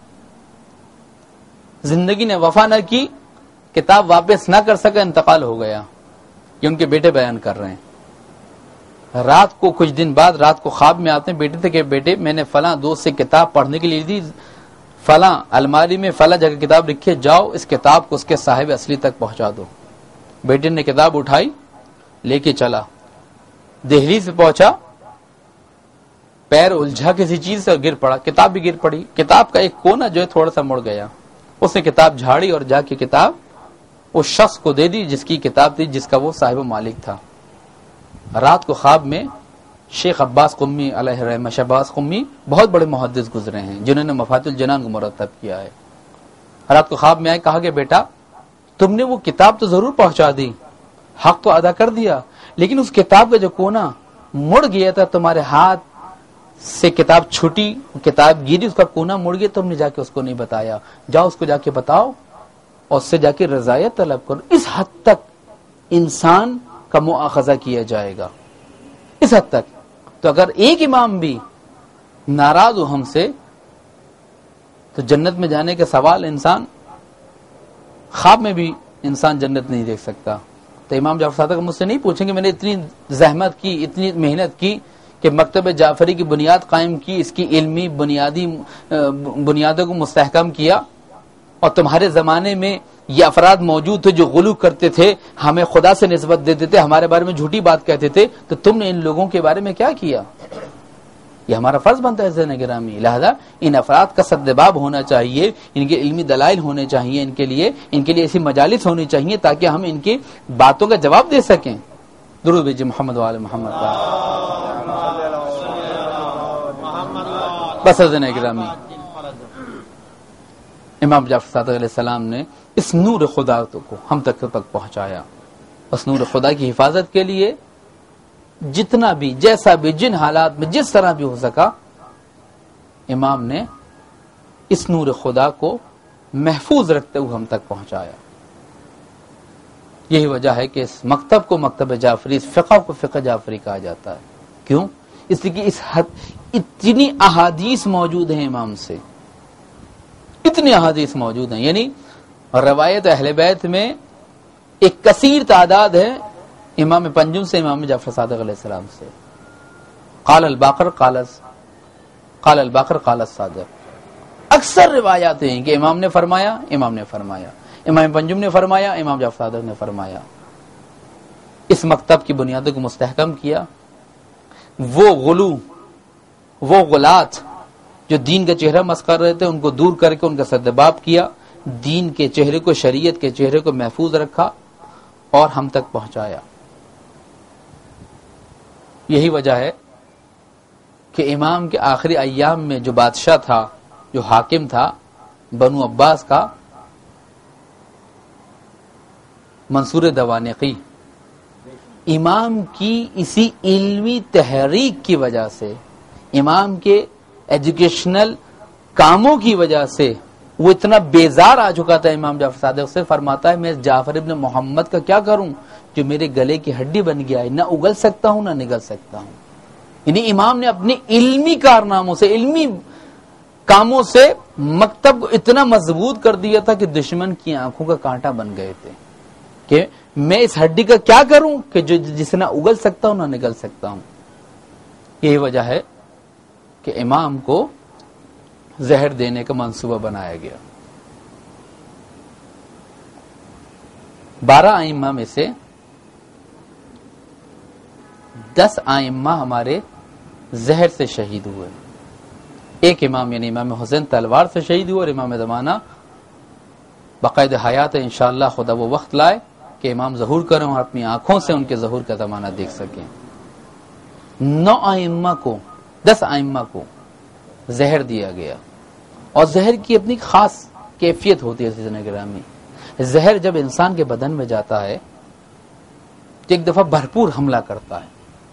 زندگی نے وفا نہ کی, کتاب واپس نہ کر سکا, انتقال ہو گیا. یہ ان کے بیٹے بیان کر رہے ہیں. رات کو کچھ دن بعد رات کو خواب میں آتے ہیں بیٹے سے کہ بیٹے میں نے فلاں دوست سے کتاب پڑھنے کے لیے دی, فلاں الماری میں فلاں جگہ کتاب رکھے, جاؤ اس کتاب کو اس کے صاحب اصلی تک پہنچا دو. بیٹے نے کتاب اٹھائی, لے کے چلا, دہلی سے پہنچا, پیر الجھا کسی چیز سے اور گر پڑا, کتاب بھی گر پڑی. کتاب کا ایک کونا جو ہے تھوڑا سا مڑ گیا. اس نے کتاب جھاڑی اور جا کے کتاب اس شخص کو دے دی جس کی کتاب تھی, جس کا وہ صاحب و مالک تھا. رات کو خواب میں شیخ عباس قمی علیہ رحمہ, شیخ عباس قمی بہت بڑے محدث گزرے ہیں جنہوں نے مفاتیح الجنان کو مرتب کیا ہے. رات کو خواب میں آئے, کہا کہ بیٹا تم نے وہ کتاب تو ضرور پہنچا دی, حق تو ادا کر دیا, لیکن اس کتاب کا جو کونا مڑ گیا تھا, تمہارے ہاتھ سے کتاب چھوٹی, کتاب گری, اس کا کونا مڑ گیا, تم نے جا کے اس کو نہیں بتایا. جاؤ اس کو جا کے بتاؤ اور اس سے جا کے رضایت طلب کرو. اس حد تک انسان کا مؤاخذہ کیا جائے گا, اس حد تک. تو اگر ایک امام بھی ناراض ہو ہم سے تو جنت میں جانے کا سوال انسان خواب میں بھی انسان جنت نہیں دیکھ سکتا. تو امام جعفر صادق مجھ سے نہیں پوچھیں گے میں نے اتنی زحمت کی, اتنی محنت کی کہ مکتب جعفری کی بنیاد قائم کی, اس کی علمی بنیادی بنیادوں کو مستحکم کیا, اور تمہارے زمانے میں یہ افراد موجود تھے جو غلو کرتے تھے, ہمیں خدا سے نسبت دیتے تھے, ہمارے بارے میں جھوٹی بات کہتے تھے, تو تم نے ان لوگوں کے بارے میں کیا کیا؟ یہ ہمارا فرض بنتا ہے زین گرامی. لہذا ان افراد کا سدباب ہونا چاہیے, ان کے علمی دلائل ہونے چاہیے, ان کے لیے ان کے لیے ایسی مجالس ہونی چاہیے تاکہ ہم ان کی باتوں کا جواب دے سکیں. درود بھیجئے محمد وآل محمد. بس زین گرامی, امام جعفر صادق علیہ السلام نے اس نور خدا کو ہم تک تک پہنچایا. اس نور خدا کی حفاظت کے لیے جتنا بھی, جیسا بھی, جن حالات میں جس طرح بھی ہو سکا, امام نے اس نور خدا کو محفوظ رکھتے ہوئے ہم تک پہنچایا. یہی وجہ ہے کہ اس مکتب کو مکتب جعفری, اس فقہ کو فقہ جعفری کہا جاتا ہے. کیوں؟ اس لیے کہ اس حد اتنی احادیث موجود ہیں امام سے, اتنی احادیث موجود ہیں, یعنی روایت اہل بیت میں ایک کثیر تعداد ہے امام پنجم سے, امام جعفر صادق علیہ السلام سے. قال الباقر قال قال الباقر قال الصادق, اکثر روایات ہیں کہ امام نے فرمایا, امام نے فرمایا, امام پنجم نے فرمایا, امام جعفر صادق نے فرمایا. اس مکتب کی بنیادوں کو مستحکم کیا. وہ غلو, وہ غلات جو دین کا چہرہ مسخ کر رہے تھے, ان کو دور کر کے ان کا سدباب کیا, دین کے چہرے کو, شریعت کے چہرے کو محفوظ رکھا اور ہم تک پہنچایا. یہی وجہ ہے کہ امام کے آخری ایام میں جو بادشاہ تھا, جو حاکم تھا بنو عباس کا, منصور دوانقی, امام کی اسی علمی تحریک کی وجہ سے, امام کے ایجوکیشنل کاموں کی وجہ سے وہ اتنا بیزار آ چکا تھا. امام جعفر صادق سے فرماتا ہے میں جعفر ابن محمد کا کیا کروں جو میرے گلے کی ہڈی بن گیا ہے, نہ اگل سکتا ہوں نہ نگل سکتا ہوں. یعنی امام نے اپنی علمی کارناموں سے, علمی کاموں سے مکتب کو اتنا مضبوط کر دیا تھا کہ دشمن کی آنکھوں کا کانٹا بن گئے تھے کہ میں اس ہڈی کا کیا کروں کہ جو جسے نہ اگل سکتا ہوں نہ نگل سکتا ہوں. یہی وجہ ہے کہ امام کو زہر دینے کا منصوبہ بنایا گیا. بارہ ائمہ میں سے دس ائمہ ہمارے زہر سے شہید ہوئے. ایک امام یعنی امام حسین تلوار سے شہید ہوئے, اور امام زمانہ باقاعدہ حیات ہے, انشاءاللہ خدا وہ وقت لائے کہ امام ظہور کریں اور اپنی آنکھوں سے ان کے ظہور کا زمانہ دیکھ سکیں. نو ائمہ کو دس ائمہ کو زہر دیا گیا، اور زہر کی اپنی خاص کیفیت ہوتی ہے. عزیزان گرامی، زہر جب انسان کے بدن میں جاتا ہے تو ایک دفعہ بھرپور حملہ کرتا ہے،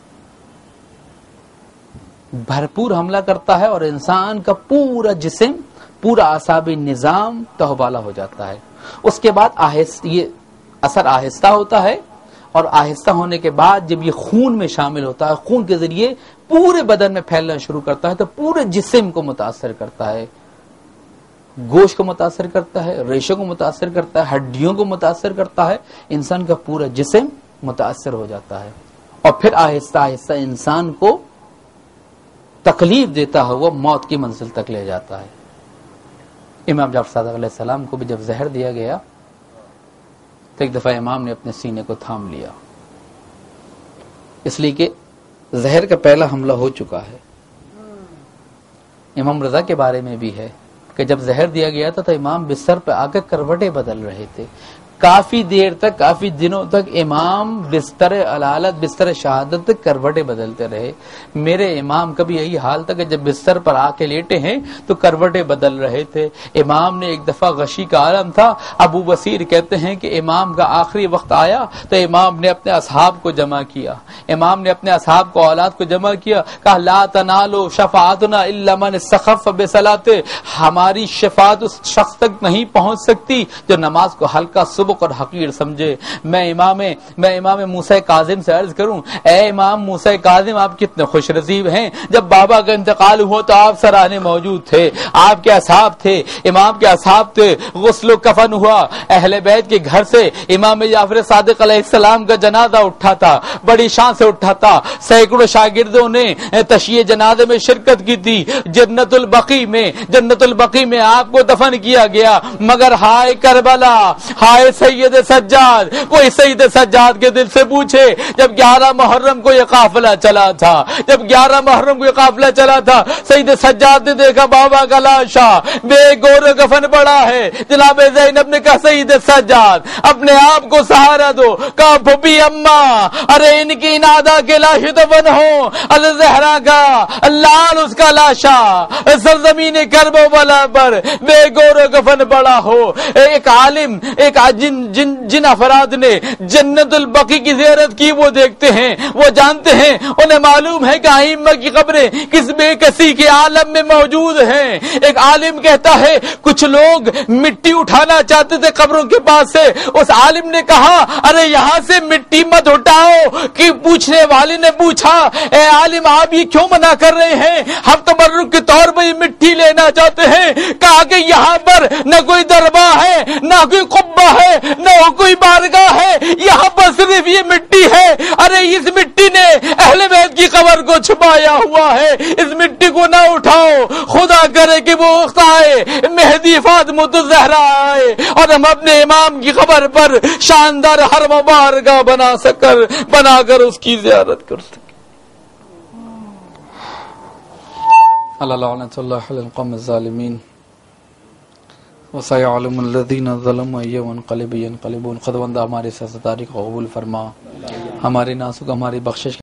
بھرپور حملہ کرتا ہے اور انسان کا پورا جسم، پورا اعصابی نظام تہوبالا ہو جاتا ہے. اس کے بعد آہستہ یہ اثر آہستہ ہوتا ہے، اور آہستہ ہونے کے بعد جب یہ خون میں شامل ہوتا ہے، خون کے ذریعے پورے بدن میں پھیلنا شروع کرتا ہے تو پورے جسم کو متاثر کرتا ہے، گوشت کو متاثر کرتا ہے، ریشوں کو متاثر کرتا ہے، ہڈیوں کو متاثر کرتا ہے، انسان کا پورا جسم متاثر ہو جاتا ہے، اور پھر آہستہ آہستہ انسان کو تکلیف دیتا ہوا موت کی منزل تک لے جاتا ہے. امام جعفر صادق علیہ السلام کو بھی جب زہر دیا گیا تو ایک دفعہ امام نے اپنے سینے کو تھام لیا، اس لیے کہ زہر کا پہلا حملہ ہو چکا ہے. امام رضا کے بارے میں بھی ہے کہ جب زہر دیا گیا تھا تو امام بستر پہ آ کر کروٹیں بدل رہے تھے. کافی دیر تک، کافی دنوں تک امام بستر علالت، بستر شہادت تک کروٹیں بدلتے رہے. میرے امام کا بھی یہی حال تھا کہ جب بستر پر آ کے لیٹے ہیں تو کروٹیں بدل رہے تھے. امام نے ایک دفعہ غشی کا عالم تھا. ابو بصیر کہتے ہیں کہ امام کا آخری وقت آیا تو امام نے اپنے اصحاب کو جمع کیا، امام نے اپنے اصحاب کو، اولاد کو جمع کیا، کہا لا تنالوا شفاعتنا الا من استخف بصلاۃ، ہماری شفاعت اس شخص تک نہیں پہنچ سکتی جو نماز کو ہلکا سبق اور حقیر سمجھے. میں امام میں امام موسیٰ کاظم سے عرض کروں، اے امام موسیٰ کاظم، آپ کتنے خوش نصیب ہیں. جب بابا کا انتقال ہوا تو آپ سرانے موجود تھے، آپ کے اصحاب تھے، امام کے اصحاب تھے. غسل و کفن ہوا، اہل بیت کے گھر سے امام جعفر صادق علیہ السلام کا جنازہ اٹھا تھا، بڑی شان سے اٹھا تھا. سینکڑوں شاگردوں نے تشییع جنازے میں شرکت کی تھی. جنت البقیع میں جنت البقیع میں آپ کو دفن کیا گیا. مگر ہائے کربلا، ہائے سید سجاد، کوئی سید سجاد کے دل سے پوچھے جب گیارہ محرم کو یہ قافلہ چلا تھا، جب گیارہ محرم کو یہ قافلہ چلا تھا، سید سجاد نے دیکھا بابا کا لاشا بے گور کفن پڑا ہے. جناب زینب نے کہا سید سجاد اپنے آپ کو سہارا دو. کہا پھوپھی اماں، ارے ان کی نادا کے لاش دفن ہو، الزہرا کا لال اس کا لاشا سرزمین کربلا پر بے گور کفن پڑا ہو. ایک عالم، ایک جن جن جن افراد نے جنت البقیع کی زیارت کی وہ دیکھتے ہیں، وہ جانتے ہیں، انہیں معلوم ہے کہ ائمہ کی قبریں کس بے کسی کے عالم میں موجود ہیں. ایک عالم کہتا ہے کچھ لوگ مٹی اٹھانا چاہتے تھے قبروں کے پاس سے. اس عالم نے کہا ارے یہاں سے مٹی مت اٹھاؤ. کہ پوچھنے والے نے پوچھا اے عالم آپ یہ کیوں منع کر رہے ہیں؟ ہم تبرک کے طور پر یہ مٹی لینا چاہتے ہیں. کہا کہ یہاں پر نہ کوئی دربار ہے، نہ کوئی قبہ ہے، نہ کوئی بارگاہ ہے، یہاں پر صرف یہ مٹی ہے. ارے اس مٹی نے اہل بیت کی قبر کو چھپایا ہوا ہے، اس مٹی کو نہ اٹھاؤ. خدا کرے کہ وہ وقت آئے، مہدی فاطمۃ الزہرا آئے اور ہم اپنے امام کی قبر پر شاندار حرم و بارگاہ بنا سکر بنا کر اس کی زیارت کر سکیں. اللہ لعنت اللہ علی القوم الظالمین وسيعلم الذين ظلموا أي منقلب ينقلبون. خداوند ہمارے سیاستاری کو قبول فرما، ہمارے ناسک ہماری بخشش